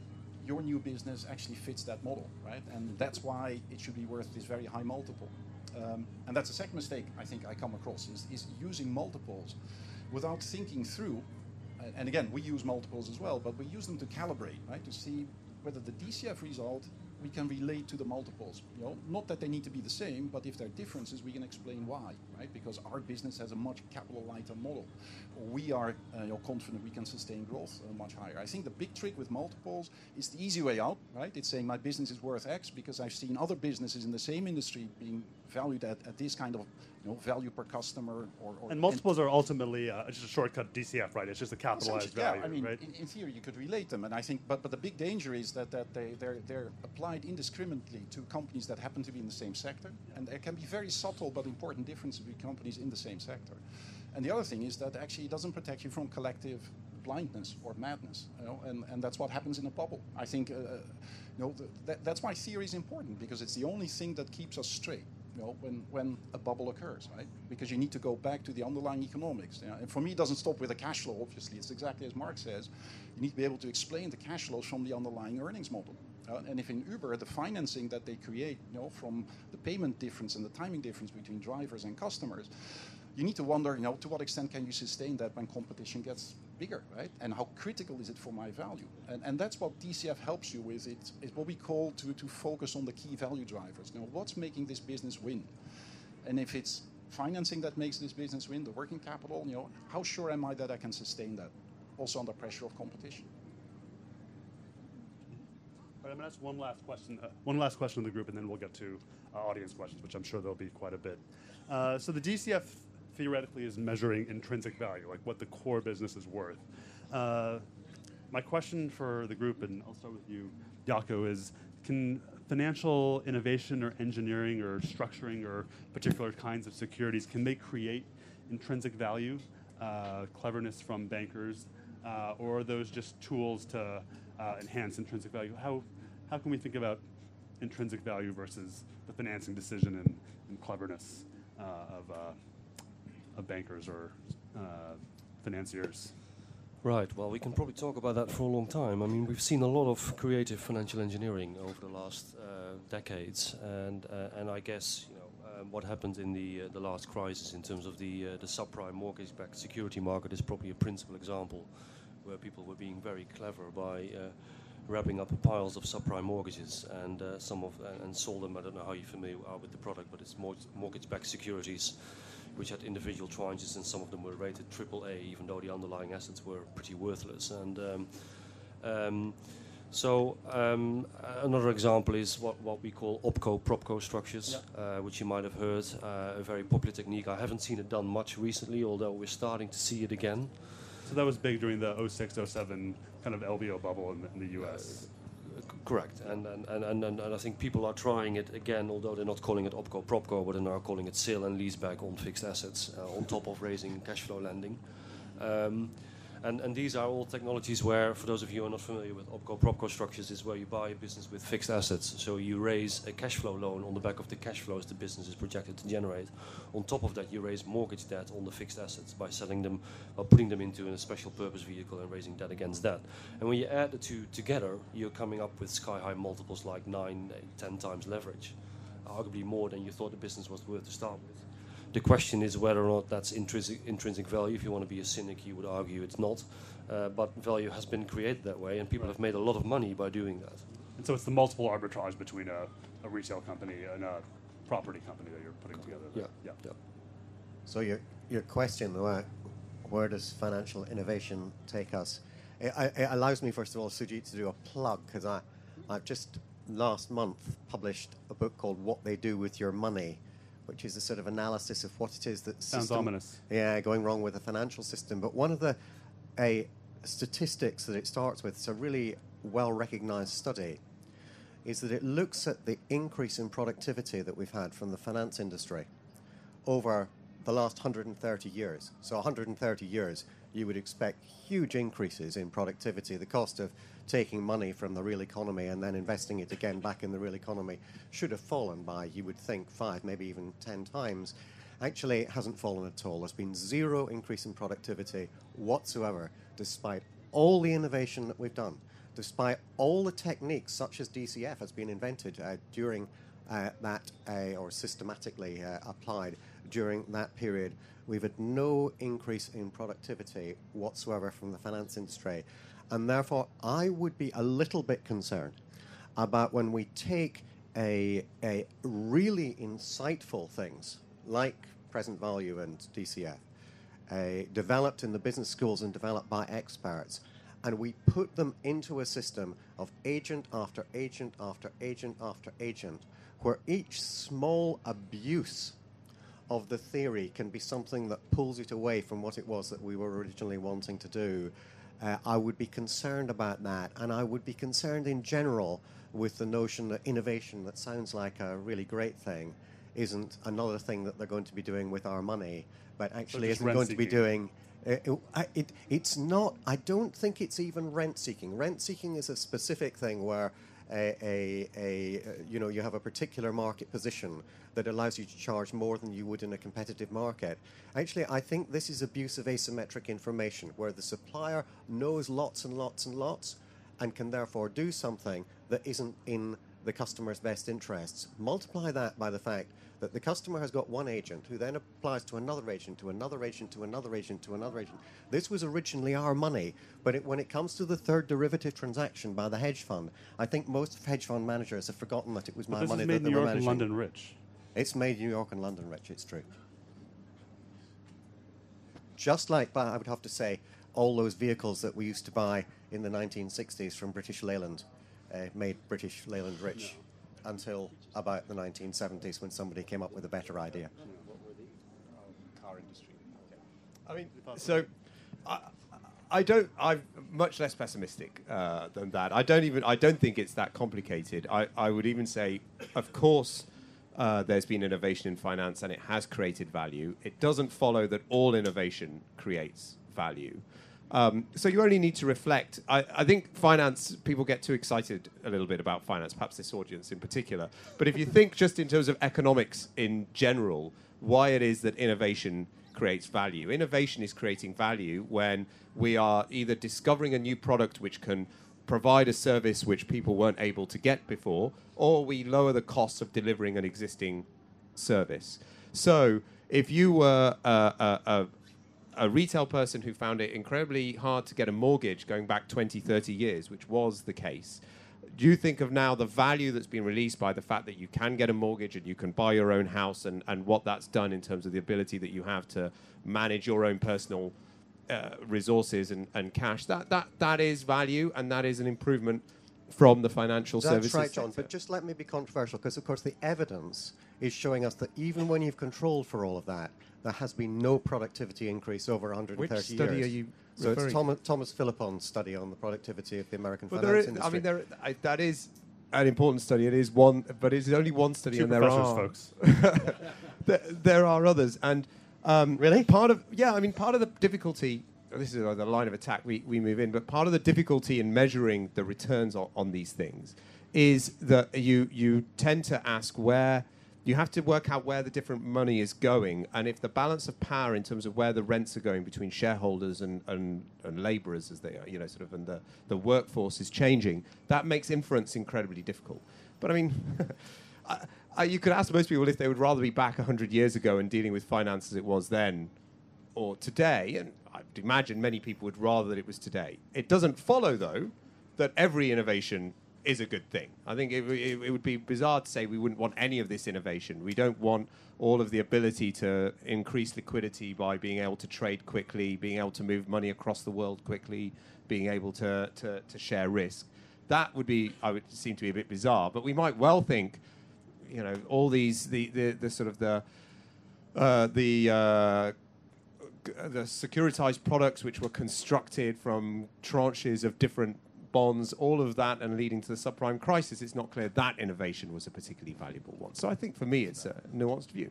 your new business actually fits that model, right? And that's why it should be worth this very high multiple. Um, and that's the second mistake I think I come across, is, is using multiples without thinking through. Uh, and again, we use multiples as well, but we use them to calibrate, right? To see whether the D C F result we can relate to the multiples. You know, not that they need to be the same, but if there are differences, we can explain why, right? Because our business has a much capital lighter model. We are uh, you know, confident we can sustain growth uh, much higher. I think the big trick with multiples is the easy way out, right? It's saying my business is worth X because I've seen other businesses in the same industry being valued at, at this kind of you know, value per customer. Or, or And multiples are ultimately uh, just a shortcut D C F, right? It's just a capitalized yeah, value, I mean, right? in, in theory, you could relate them, and I think, but but the big danger is that that they they're they're applied indiscriminately to companies that happen to be in the same sector, and there can be very subtle but important differences between companies in the same sector. And the other thing is that actually it doesn't protect you from collective blindness or madness, you know, and, and that's what happens in a bubble. I think, uh, you know, th that, that's why theory is important, because it's the only thing that keeps us straight. You know, when, when a bubble occurs, right? Because you need to go back to the underlying economics. You know? And for me, it doesn't stop with the cash flow, obviously. It's exactly as Mark says. You need to be able to explain the cash flows from the underlying earnings model. Uh, and if in Uber, the financing that they create, you know, from the payment difference and the timing difference between drivers and customers, you need to wonder, you know, to what extent can you sustain that when competition gets bigger, right? And how critical is it for my value? And, and that's what D C F helps you with. It's, it's what we call to, to focus on the key value drivers. Now, what's making this business win? And if it's financing that makes this business win, the working capital, you know, how sure am I that I can sustain that, also under pressure of competition? All right, I'm going to ask one last question. Uh, one last question of the group, and then we'll get to uh, audience questions, which I'm sure there'll be quite a bit. Uh, so the D C F theoretically is measuring intrinsic value, like what the core business is worth. Uh, my question for the group, and I'll start with you, Jaco, is can financial innovation or engineering or structuring or particular kinds of securities, can they create intrinsic value, uh, cleverness from bankers, uh, or are those just tools to uh, enhance intrinsic value? How, how can we think about intrinsic value versus the financing decision and, and cleverness uh, of uh, of bankers or uh, financiers? Right, well, we can probably talk about that for a long time. I mean, we've seen a lot of creative financial engineering over the last uh, decades, and uh, and I guess, you know, um, what happened in the uh, the last crisis in terms of the uh, the subprime mortgage-backed security market is probably a principal example, where people were being very clever by uh, wrapping up piles of subprime mortgages and uh, some of uh, and sold them. I don't know how you familiar are with the product, but it's mort mortgage-backed securities, which had individual tranches, and some of them were rated triple A, even though the underlying assets were pretty worthless. And um, um, so um, another example is what, what we call opco-propco structures, yeah. uh, which you might have heard, uh, a very popular technique. I haven't seen it done much recently, although we're starting to see it again. So that was big during the oh six oh seven kind of L B O bubble in the, in the U S. Uh, Correct, and and, and, and and I think people are trying it again, although they're not calling it opco-propco, but they're now calling it sale and leaseback on fixed assets, uh, on top of raising cash flow lending. Um, and, and these are all technologies where, for those of you who are not familiar with opco-propco structures, is where you buy a business with fixed assets. So you raise a cash flow loan on the back of the cash flows the business is projected to generate. On top of that, you raise mortgage debt on the fixed assets by selling them, or putting them into a special purpose vehicle and raising debt against that. And when you add the two together, you're coming up with sky-high multiples like nine, eight, ten times leverage, arguably more than you thought the business was worth to start with. The question is whether or not that's intrinsic, intrinsic value. If you want to be a cynic, you would argue it's not. Uh, but value has been created that way, and people have made a lot of money by doing that. And so it's the multiple arbitrage between a, a retail company and a property company that you're putting together. Yeah, yeah. yeah. So your your question, where, where does financial innovation take us? It, it allows me, first of all, Sujit, to do a plug, because I, I've just last month published a book called What They Do With Your Money, which is a sort of analysis of what it is that sounds system, ominous. Yeah, going wrong with the financial system. But one of the a statistics that it starts with, it's a really well-recognized study, is that it looks at the increase in productivity that we've had from the finance industry over the last one hundred thirty years. So one hundred thirty years, you would expect huge increases in productivity. The cost of taking money from the real economy and then investing it again back in the real economy should have fallen by, you would think, five, maybe even ten times. Actually, it hasn't fallen at all. There's been zero increase in productivity whatsoever, despite all the innovation that we've done. despite all the techniques such as D C F has been invented uh, during uh, that, uh, or systematically uh, applied during that period, we've had no increase in productivity whatsoever from the finance industry. And therefore, I would be a little bit concerned about when we take a, a really insightful things like present value and D C F, uh, developed in the business schools and developed by experts, and we put them into a system of agent after agent after agent after agent, where each small abuse of the theory can be something that pulls it away from what it was that we were originally wanting to do. Uh, I would be concerned about that, and I would be concerned in general with the notion that innovation that sounds like a really great thing isn't another thing that they're going to be doing with our money, but actually just isn't going to be rent-seeking. doing. Uh, it, it, it's not, I don't think it's even rent-seeking. Rent-seeking is a specific thing where a, a, a, you know, you have a particular market position that allows you to charge more than you would in a competitive market. Actually, I think this is abuse of asymmetric information, where the supplier knows lots and lots and lots and can therefore do something that isn't in the customer's best interests. Multiply that by the fact that the customer has got one agent who then applies to another agent, to another agent, to another agent, to another agent. This was originally our money, but it, when it comes to the third derivative transaction by the hedge fund, I think most hedge fund managers have forgotten that it was But my this money has that made they New were York and managing. London rich. It's made New York and London rich, it's true. Just like, but I would have to say, all those vehicles that we used to buy in the nineteen sixties from British Leyland uh, made British Leyland rich until about the nineteen seventies when somebody came up with a better idea. Car industry. I mean, so I, I don't. I'm much less pessimistic uh, than that. I don't even. I don't think it's that complicated. I, I would even say, of course, uh, there's been innovation in finance and it has created value. It doesn't follow that all innovation creates value. Um, so you only need to reflect. I, I think finance, people get too excited a little bit about finance, perhaps this audience in particular. But if you think just in terms of economics in general, why it is that innovation creates value. Innovation is creating value when we are either discovering a new product which can provide a service which people weren't able to get before, or we lower the costs of delivering an existing service. So if you were a, a, a a retail person who found it incredibly hard to get a mortgage going back twenty, thirty years, which was the case, do you think of now the value that's been released by the fact that you can get a mortgage and you can buy your own house, and, and what that's done in terms of the ability that you have to manage your own personal uh, resources and, and cash? That, that, that is value, and that is an improvement from the financial That's services right, John. sector. But just let me be controversial, because, of course, the evidence is showing us that even when you've controlled for all of that, there has been no productivity increase over one hundred thirty Which years. study are you So referring it's Thomas, Thomas Philippon's study on the productivity of the American Well, finance there is, industry. I mean, there, I, that is an important study. It is one, but it's only one study, Two and there professors, are folks. there, there are others. And um, Really? part of yeah, I mean, part of the difficulty. This is uh, the line of attack we, we move in, but part of the difficulty in measuring the returns on, on these things is that you you tend to ask where. You have to work out where the different money is going, and if the balance of power in terms of where the rents are going between shareholders and, and, and labourers, as they are, you know, sort of, and the, the workforce is changing, that makes inference incredibly difficult. But I mean, I, I, you could ask most people if they would rather be back one hundred years ago and dealing with finance as it was then or today, and I'd imagine many people would rather that it was today. It doesn't follow, though, that every innovation is a good thing. I think it, it, it would be bizarre to say we wouldn't want any of this innovation. We don't want all of the ability to increase liquidity by being able to trade quickly, being able to move money across the world quickly, being able to, to, to share risk. That would be, I would seem to be a bit bizarre. But we might well think, you know, all these, the, the, the sort of the, uh, the, uh, the securitized products which were constructed from tranches of different bonds, all of that, and leading to the subprime crisis, it's not clear that innovation was a particularly valuable one. So I think for me it's a nuanced view.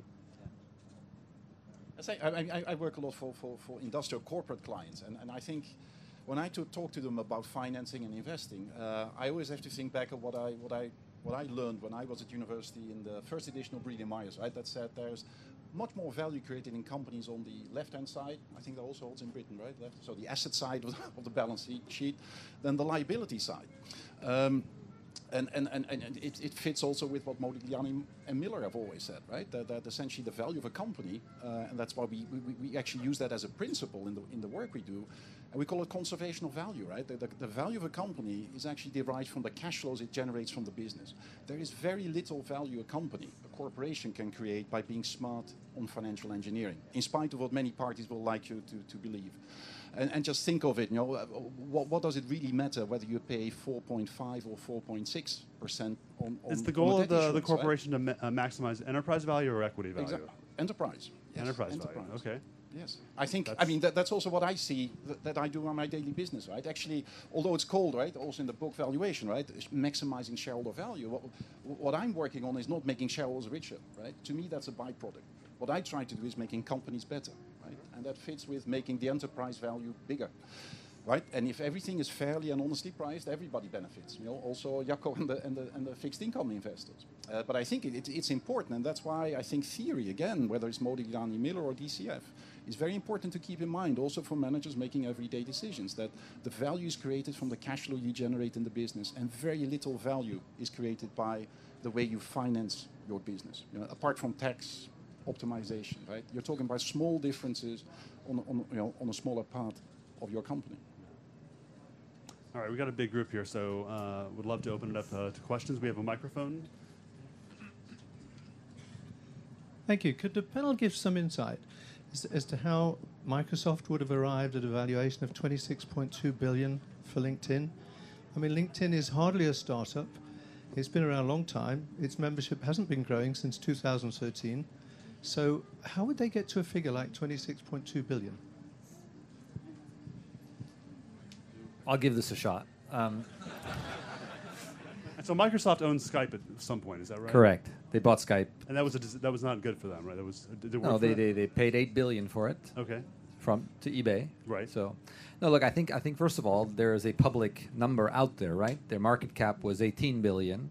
I, say, I, I, I work a lot for, for, for industrial corporate clients, and, and I think when I to talk to them about financing and investing, uh, I always have to think back of what I, what, I, what I learned when I was at university in the first edition of Breeding Myers, right? That said there's much more value created in companies on the left-hand side. I think that also holds in Britain, right? Left. So the asset side of the, of the balance sheet than the liability side. Um, And, and, and, and it, it fits also with what Modigliani and Miller have always said, right? That, that essentially the value of a company, uh, and that's why we, we, we actually use that as a principle in the, in the work we do, and we call it conservation of value, right? The, the, the value of a company is actually derived from the cash flows it generates from the business. There is very little value a company, a corporation can create by being smart on financial engineering, in spite of what many parties will like you to, to believe. And, and just think of it, you know, what, what does it really matter whether you pay four point five or four point six percent on, on Is the goal on of the, the issuance, corporation right? to ma- uh, maximize enterprise value or equity value? Exactly. Enterprise. Yes. Enterprise, Enterprise value. Okay. Yes. I think, That's I mean, that, that's also what I see that, that I do on my daily business, right? Actually, although it's called, right, also in the book valuation, right, maximizing shareholder value, what, what I'm working on is not making shareholders richer, right? To me, that's a byproduct. What I try to do is making companies better, right? And that fits with making the enterprise value bigger, right? And if everything is fairly and honestly priced, everybody benefits. You know, also Jacco and the and the, and the fixed income investors. Uh, but I think it, it, it's important, and that's why I think theory, again, whether it's Modigliani, Miller, or D C F, is very important to keep in mind, also for managers making everyday decisions, that the value is created from the cash flow you generate in the business, and very little value is created by the way you finance your business. You know, apart from tax optimization, right? You're talking about small differences on, on, you know, on a smaller part of your company. All right, we got a big group here, so uh, would love to open it up uh, to questions. We have a microphone. Thank you. Could the panel give some insight as, as to how Microsoft would have arrived at a valuation of twenty-six point two billion dollars for LinkedIn? I mean, LinkedIn is hardly a startup. It's been around a long time. Its membership hasn't been growing since two thousand thirteen. So how would they get to a figure like twenty-six point two billion dollars? I'll give this a shot. Um, And so Microsoft owns Skype at some point, is that right? correct. They bought Skype. And that was a, des- that was not good for them, right? That was did it work No, for they, them? they, they paid eight billion dollars for it. Okay. From to eBay, Right. So, no, look, I think I think first of all there is a public number out there, right? Their market cap was eighteen billion,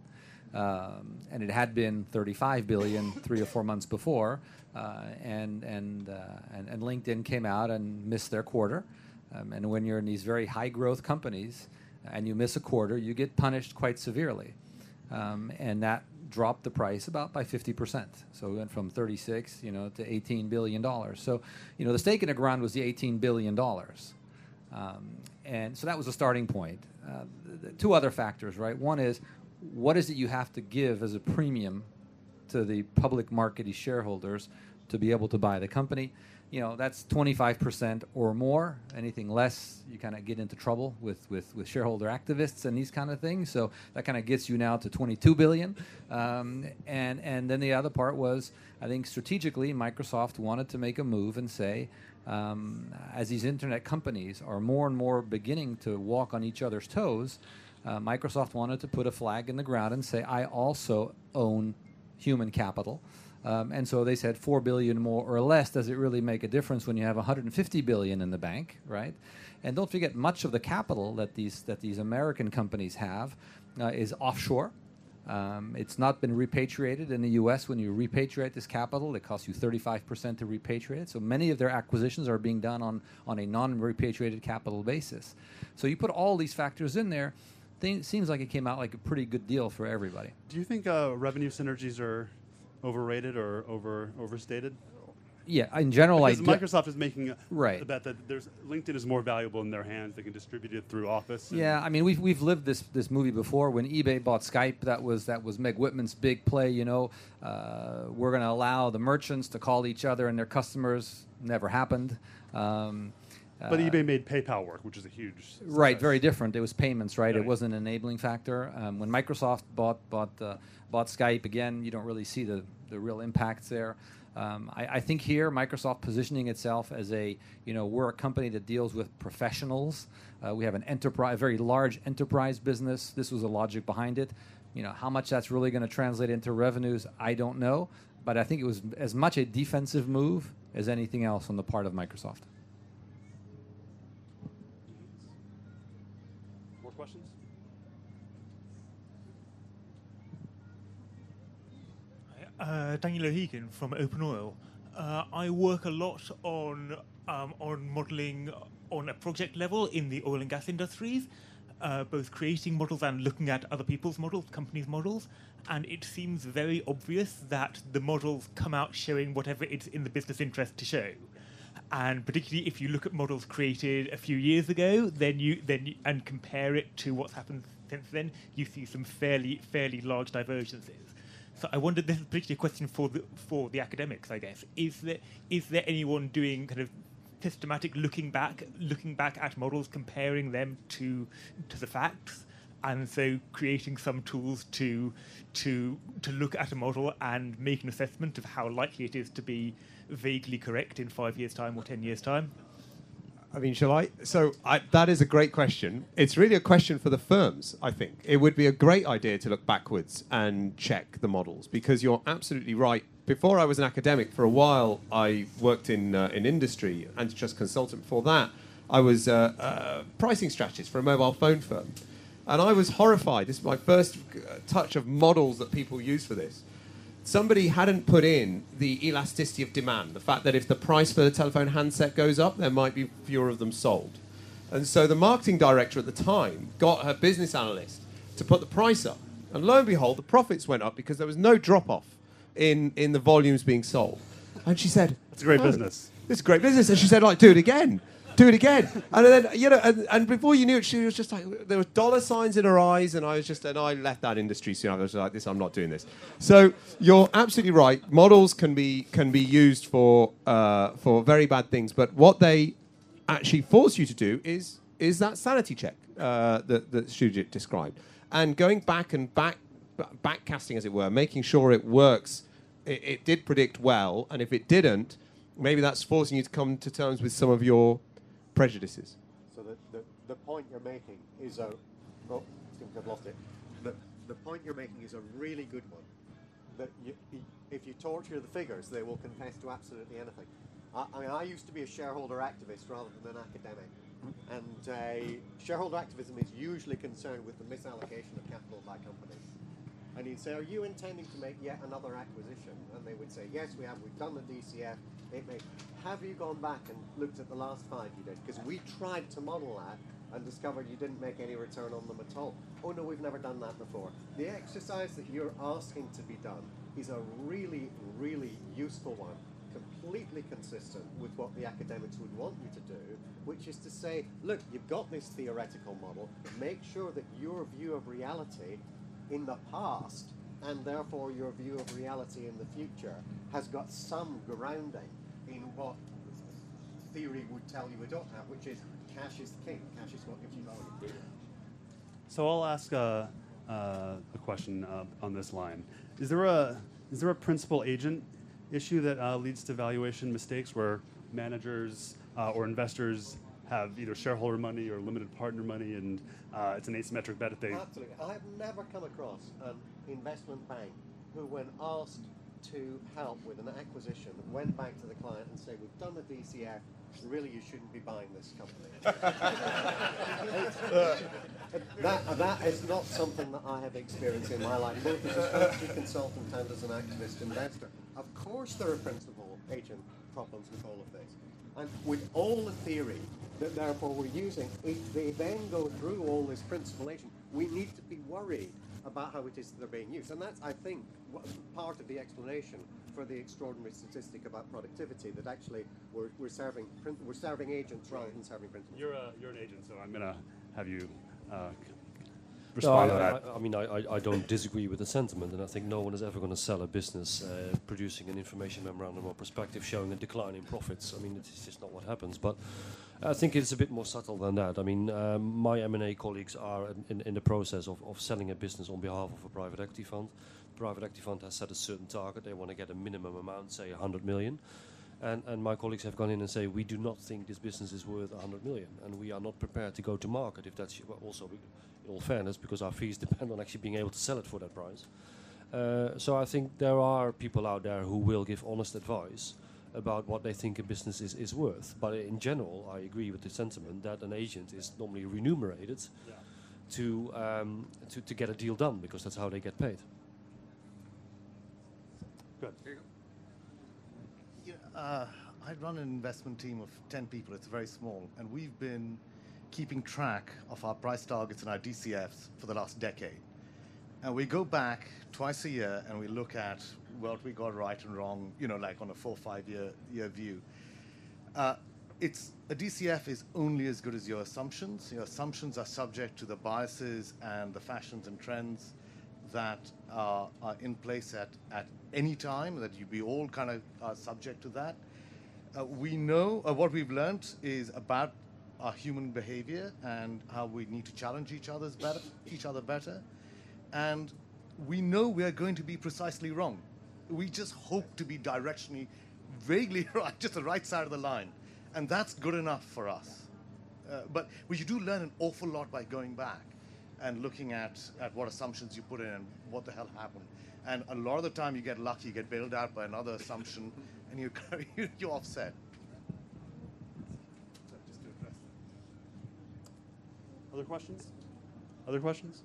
um, and it had been thirty-five billion three or four months before, uh, and and, uh, and and LinkedIn came out and missed their quarter, um, and when you're in these very high growth companies and you miss a quarter, you get punished quite severely, um, and that dropped the price about by fifty percent. So we went from thirty-six, you know, to eighteen billion dollars. So, you know, the stake in the ground was the eighteen billion dollars. Um, and so that was a starting point. Uh, the, the two other factors, right? One is, what is it you have to give as a premium to the public market shareholders to be able to buy the company? You know, that's twenty-five percent or more. Anything less, you kind of get into trouble with, with, with shareholder activists and these kind of things. So that kind of gets you now to twenty-two billion dollars. Um, and, and then the other part was, I think strategically, Microsoft wanted to make a move and say, um, as these internet companies are more and more beginning to walk on each other's toes, uh, Microsoft wanted to put a flag in the ground and say, I also own human capital. Um, and so they said four billion dollars more or less. Does it really make a difference when you have one hundred fifty billion dollars in the bank, right? And don't forget, much of the capital that these that these American companies have uh, is offshore. Um, it's not been repatriated in the U S. When you repatriate this capital, it costs you thirty-five percent to repatriate. So many of their acquisitions are being done on, on a non-repatriated capital basis. So you put all these factors in there, it seems like it came out like a pretty good deal for everybody. Do you think uh, revenue synergies are overrated or over overstated? Yeah, in general, because I do. Microsoft is making a, Right. a bet that there's LinkedIn is more valuable in their hands. They can distribute it through Office. and- Yeah, I mean we've we've lived this this movie before. When eBay bought Skype, that was that was Meg Whitman's big play. You know, uh, we're going to allow the merchants to call each other and their customers. Never happened. Um, But uh, eBay made PayPal work, which is a huge Right, success. very different. It was payments, right? Right. It wasn't an enabling factor. Um, when Microsoft bought bought uh, bought Skype, again, you don't really see the, the real impacts there. Um, I, I think here, Microsoft positioning itself as a, you know, we're a company that deals with professionals. Uh, we have an enterprise, very large enterprise business. This was the logic behind it. You know, how much that's really going to translate into revenues, I don't know. But I think it was as much a defensive move as anything else on the part of Microsoft. More questions? Uh, Daniel O'Hegan from Open Oil. Uh, I work a lot on um, on modelling on a project level in the oil and gas industries, uh, both creating models and looking at other people's models, companies' models. And it seems very obvious that the models come out showing whatever it's in the business interest to show. And particularly if you look at models created a few years ago, then you then you, and compare it to what's happened since then, you see some fairly fairly large divergences. So I wondered, this is particularly a question for the for the academics, I guess. Is there is there anyone doing kind of systematic looking back looking back at models, comparing them to to the facts, and so creating some tools to to to look at a model and make an assessment of how likely it is to be vaguely correct in five years' time or ten years' time? I mean, shall I? So I, that is a great question. It's really a question for the firms, I think. It would be a great idea to look backwards and check the models, because you're absolutely right. Before I was an academic, for a while, I worked in uh, in industry, antitrust consultant. Before that, I was a uh, uh, pricing strategist for a mobile phone firm. And I was horrified. This is my first uh, touch of models that people use for this. Somebody hadn't put in the elasticity of demand, the fact that if the price for the telephone handset goes up, there might be fewer of them sold. And so the marketing director at the time got her business analyst to put the price up. And lo and behold, the profits went up because there was no drop-off in, in the volumes being sold. And she said, That's a great oh, business. This is great business. And she said, like, do it again. Do it again. And then, you know, and, and before you knew it, she was just like, there were dollar signs in her eyes, and I was just, and I left that industry soon. I was like, this, I'm not doing this. So you're absolutely right. Models can be can be used for uh, for very bad things, but what they actually force you to do is is that sanity check uh, that that Sujit described, and going back and back backcasting, as it were, making sure it works. It, it did predict well, and if it didn't, maybe that's forcing you to come to terms with some of your prejudices. So the, the, the point you're making is a... Oh, I think I've lost it. The, the point you're making is a really good one. That you, if you torture the figures, they will confess to absolutely anything. I, I mean, I used to be a shareholder activist rather than an academic. And uh, shareholder activism is usually concerned with the misallocation of capital by companies. And you'd say, are you intending to make yet another acquisition? And they would say, yes, we have. We've done the D C F. It may. Have you gone back and looked at the last five you did? Because we tried to model that and discovered you didn't make any return on them at all. Oh, no, we've never done that before. The exercise that you're asking to be done is a really, really useful one, completely consistent with what the academics would want you to do, which is to say, look, you've got this theoretical model. Make sure that your view of reality in the past, and therefore your view of reality in the future, has got some grounding in what theory would tell you we don't have, which is cash is king. Cash is what gives you value. So I'll ask uh, uh, a question uh, on this line. Is there a is there a principal agent issue that uh, leads to valuation mistakes where managers uh, or investors have either shareholder money or limited partner money, and uh, it's an asymmetric bet if they... Absolutely. I have never come across an investment bank who, when asked to help with an acquisition, went back to the client and said, we've done the D C F, really you shouldn't be buying this company. that, that is not something that I have experienced in my life, both as a strategy consultant and as an activist investor. Of course there are principal agent problems with all of this. And with all the theory that therefore we're using, if they then go through all this principal agent, we need to be worried about how it is that they're being used. And that's, I think, part of the explanation for the extraordinary statistic about productivity, that actually we're, we're serving we're serving agents rather than serving principals. You're, a, you're an agent, so I'm going to have you uh, No, respond I, to that. I, I mean, I, I- I don't disagree with the sentiment, and I think no one is ever going to sell a business uh, producing an information memorandum or prospective showing a decline in profits. I mean, it's just not what happens. But I think it's a bit more subtle than that. I mean, um, my M and A colleagues are in, in, in the process of, of selling a business on behalf of a private equity fund. The private equity fund has set a certain target. They want to get a minimum amount, say one hundred million. And, and my colleagues have gone in and say, we do not think this business is worth one hundred million, and we are not prepared to go to market if that's well, also, in all fairness, because our fees depend on actually being able to sell it for that price. Uh, so I think there are people out there who will give honest advice about what they think a business is, is worth. But in general, I agree with the sentiment that an agent is normally remunerated Yeah. to, um, to to get a deal done, because that's how they get paid. Good. Yeah, Uh, I run an investment team of ten people. It's very small. And we've been keeping track of our price targets and our D C Fs for the last decade. And we go back twice a year and we look at what we got right and wrong, you know, like on a four, five year, year view. Uh, it's, a D C F is only as good as your assumptions. Your assumptions are subject to the biases and the fashions and trends that are, are in place at, at any time, that you be all kind of are subject to that. Uh, we know, uh, what we've learned is about our human behavior and how we need to challenge each other's better, each other better. And we know we're going to be precisely wrong. We just hope to be directionally, vaguely right, just the right side of the line. And that's good enough for us. Uh, but well, you do learn an awful lot by going back and looking at, at what assumptions you put in and what the hell happened. And a lot of the time you get lucky, you get bailed out by another assumption, and you, you offset. Other questions? Other questions?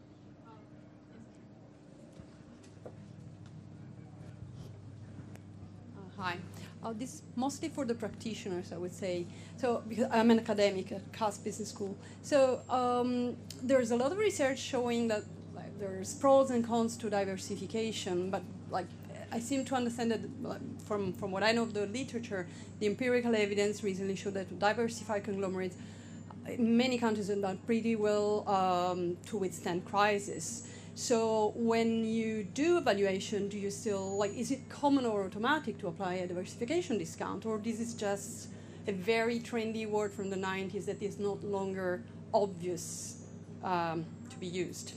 Uh, hi. Uh, this is mostly for the practitioners, I would say. So, because I'm an academic at Cass Business School. So, um, there's a lot of research showing that like, there's pros and cons to diversification, but like I seem to understand that like, from, from what I know of the literature, the empirical evidence recently showed that diversified conglomerates in many countries have done pretty well um, to withstand crisis. So when you do evaluation, do you still, like, is it common or automatic to apply a diversification discount? Or this is just a very trendy word from the nineties that is no longer obvious um, to be used?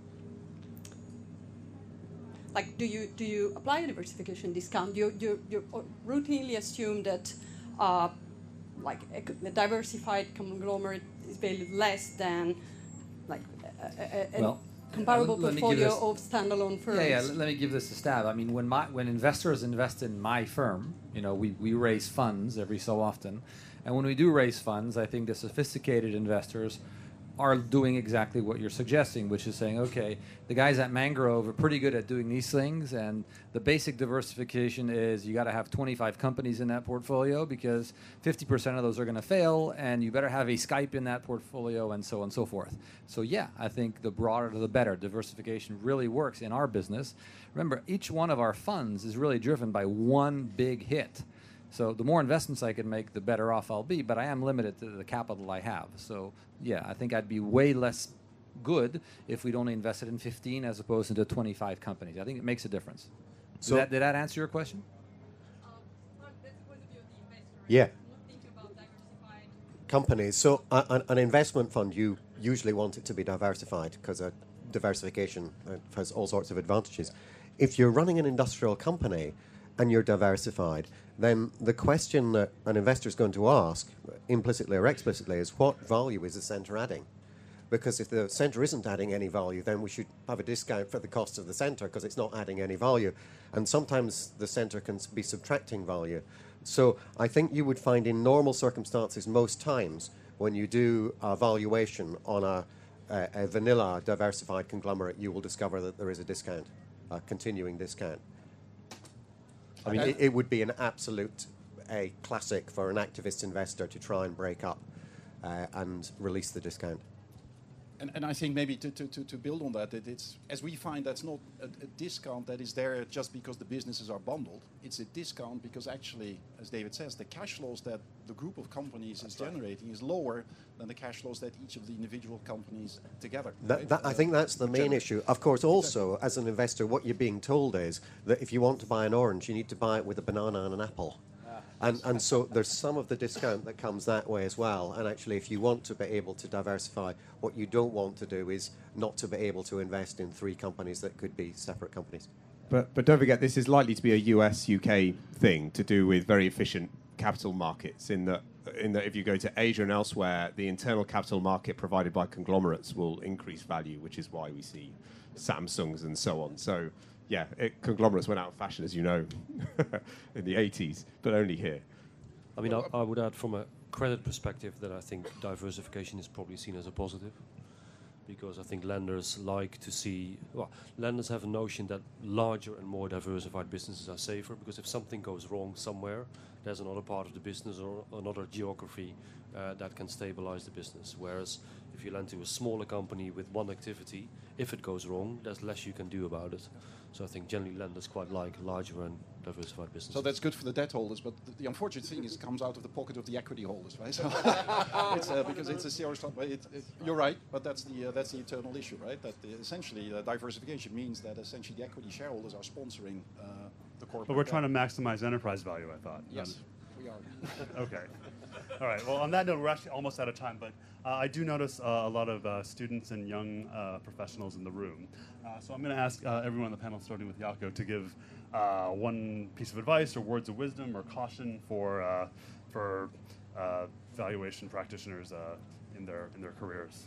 Like, do you do you apply a diversification discount? Do you, do you, you routinely assume that uh, like a, a diversified conglomerate is valued less than like a, a, a Well, comparable let me give portfolio this- of standalone firms? Yeah, yeah. Let me give this a stab. I mean, when my when investors invest in my firm, you know, we, we raise funds every so often, and when we do raise funds, I think the sophisticated investors are doing exactly what you're suggesting, which is saying, okay, the guys at Mangrove are pretty good at doing these things, and the basic diversification is you got to have twenty-five companies in that portfolio because fifty percent of those are going to fail, and you better have a Skype in that portfolio, and so on and so forth. So yeah, I think the broader the better. Diversification really works in our business. Remember, each one of our funds is really driven by one big hit. So the more investments I can make, the better off I'll be, but I am limited to the capital I have. So yeah, I think I'd be way less good if we'd only invested in fifteen as opposed to twenty-five companies. I think it makes a difference. So- did, that, did that answer your question? Yeah. Companies. So a- an, an investment fund, you usually want it to be diversified because a diversification uh, has all sorts of advantages. If you're running an industrial company and you're diversified, then the question that an investor is going to ask, implicitly or explicitly, is what value is the centre adding? Because if the centre isn't adding any value, then we should have a discount for the cost of the centre because it's not adding any value. And sometimes the centre can s- be subtracting value. So I think you would find in normal circumstances most times when you do a valuation on a, a, a vanilla diversified conglomerate, you will discover that there is a discount, a continuing discount. I mean, it, it would be an absolute a classic for an activist investor to try and break up uh, and release the discount. And, and I think maybe to, to, to, to build on that, it, it's as we find that's not a, a discount that is there just because the businesses are bundled. It's a discount because actually, as David says, the cash flows that the group of companies is generating is lower than the cash flows that each of the individual companies together. That, right? that, I Uh, think that's the main generate. issue. Of course, also, as an investor, what you're being told is that if you want to buy an orange, you need to buy it with a banana and an apple. And, and so there's some of the discount that comes that way as well. And actually, if you want to be able to diversify, what you don't want to do is not to be able to invest in three companies that could be separate companies. But, but don't forget, this is likely to be a U S U K thing to do with very efficient capital markets. In that, in that, if you go to Asia and elsewhere, the internal capital market provided by conglomerates will increase value, which is why we see Samsungs and so on. So, yeah, it, conglomerates went out of fashion, as you know, in the eighties, but only here. I mean, I, I would add from a credit perspective that I think diversification is probably seen as a positive. because I think lenders like to see, well, lenders have a notion that larger and more diversified businesses are safer, because if something goes wrong somewhere, there's another part of the business or another geography uh, that can stabilize the business. Whereas if you lend to a smaller company with one activity, if it goes wrong, there's less you can do about it. So I think generally lenders quite like larger and diversified businesses. So that's good for the debt holders, but the, the unfortunate thing is it comes out of the pocket of the equity holders, right? So it's, uh, because it's a serious topic. It, it, you're right, but that's the uh, that's the eternal issue, right? That the, essentially uh, diversification means that essentially the equity shareholders are sponsoring uh, the corporate. But we're debt. trying to maximize enterprise value, I thought. Yes, we are. Okay. All right. Well, on that note, we're actually almost out of time, but uh, I do notice uh, a lot of uh, students and young uh, professionals in the room. Uh, so I'm going to ask uh, everyone on the panel, starting with Jaco, to give uh, one piece of advice or words of wisdom or caution for uh, for uh, valuation practitioners uh, in their in their careers.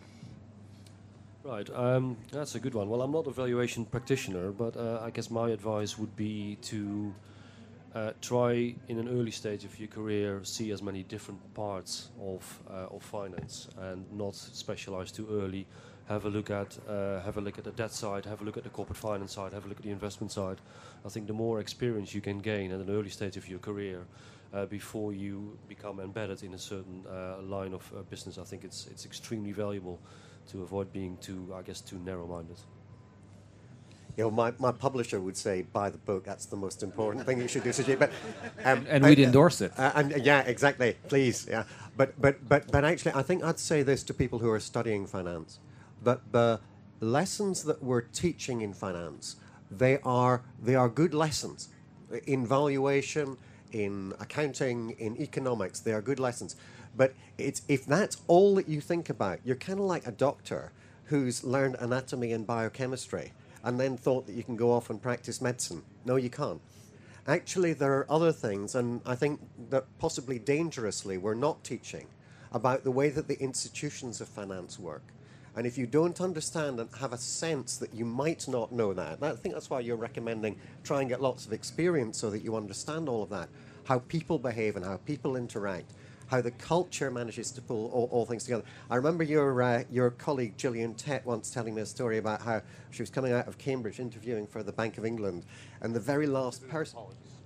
Right, um, that's a good one. Well, I'm not a valuation practitioner, but uh, I guess my advice would be to uh, try in an early stage of your career see as many different parts of uh, of finance and not specialize too early. Have a look at uh, have a look at the debt side, have a look at the corporate finance side, have a look at the investment side. I think the more experience you can gain at an early stage of your career, uh, before you become embedded in a certain uh, line of uh, business, I think it's it's extremely valuable to avoid being too, I guess, too narrow-minded. You know, my, my publisher would say, buy the book, that's the most important thing you should do. Sajid. But, um, and we'd uh, endorse it. Uh, and, uh, yeah, exactly, please. Yeah. But, but, but, but actually, I think I'd say this to people who are studying finance, that the lessons that we're teaching in finance, they are, they are good lessons. In valuation, in accounting, in economics, they are good lessons. But it's, if that's all that you think about, you're kind of like a doctor who's learned anatomy and biochemistry and then thought that you can go off and practice medicine. No, you can't. Actually, there are other things, and I think that possibly dangerously we're not teaching about the way that the institutions of finance work. And if you don't understand and have a sense that you might not know that, and I think that's why you're recommending try and get lots of experience so that you understand all of that, how people behave and how people interact, how the culture manages to pull all, all things together. I remember your uh, your colleague Gillian Tett once telling me a story about how she was coming out of Cambridge interviewing for the Bank of England, and the very last person...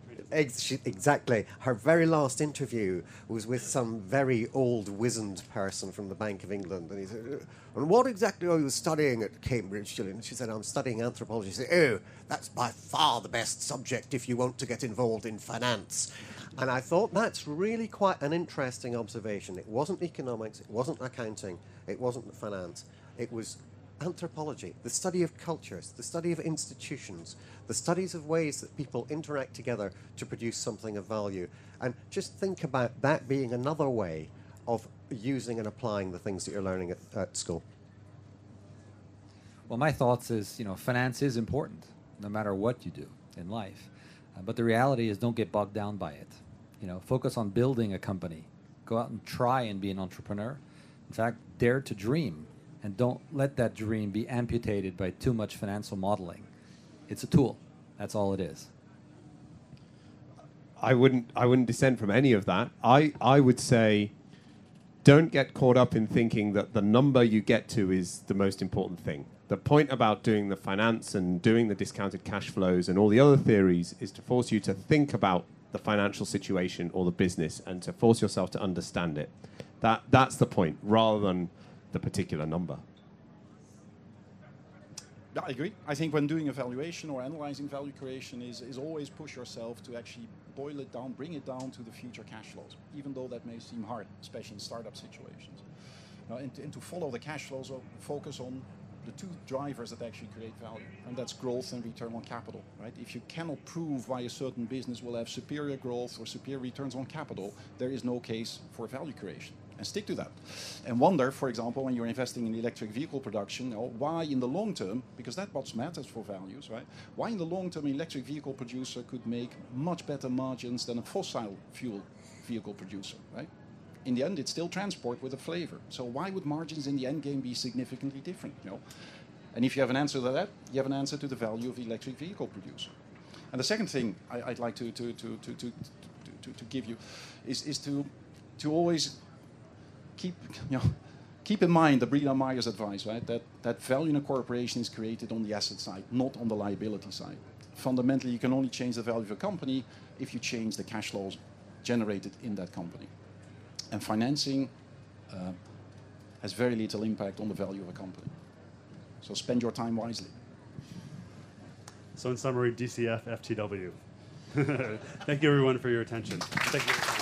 Ex- she, exactly. Her very last interview was with some very old, wizened person from the Bank of England. And he said, and what exactly are you studying at Cambridge, Gillian? She said, I'm studying anthropology. She said, oh, that's by far the best subject if you want to get involved in finance. And I thought that's really quite an interesting observation. It wasn't economics, it wasn't accounting, it wasn't finance. It was anthropology, the study of cultures, the study of institutions, the studies of ways that people interact together to produce something of value. And just think about that being another way of using and applying the things that you're learning at, at school. Well, my thoughts is, you know, finance is important, no matter what you do in life. Uh, but the reality is don't get bogged down by it. You know, focus on building a company. Go out and try and be an entrepreneur. In fact, dare to dream. And don't let that dream be amputated by too much financial modeling. It's a tool. That's all it is. I wouldn't I wouldn't dissent from any of that. I, I would say don't get caught up in thinking that the number you get to is the most important thing. The point about doing the finance and doing the discounted cash flows and all the other theories is to force you to think about the financial situation or the business and to force yourself to understand it. That that's the point, rather than the particular number. Yeah, I agree. I think when doing evaluation or analyzing value creation is, is always push yourself to actually boil it down, bring it down to the future cash flows, even though that may seem hard, especially in startup situations. Uh, and, to, and to follow the cash flows, or focus on the two drivers that actually create value, and that's growth and return on capital, right? If you cannot prove why a certain business will have superior growth or superior returns on capital, there is no case for value creation. And stick to that. And wonder, for example, when you're investing in electric vehicle production, you know, why in the long term, because that's what matters for values, right? Why in the long term an electric vehicle producer could make much better margins than a fossil fuel vehicle producer, right? In the end, it's still transport with a flavor. So why would margins in the end game be significantly different, you know? And if you have an answer to that, you have an answer to the value of the electric vehicle producer. And the second thing I, I'd like to, to, to, to, to, to, to give you is, is to, to always keep, you know, keep in mind the Breeder Myers advice, right? That, that value in a corporation is created on the asset side, not on the liability side. Fundamentally, you can only change the value of a company if you change the cash flows generated in that company. And financing uh, has very little impact on the value of a company. So spend your time wisely. So in summary, D C F, F T W. Thank you everyone for your attention. Thank you.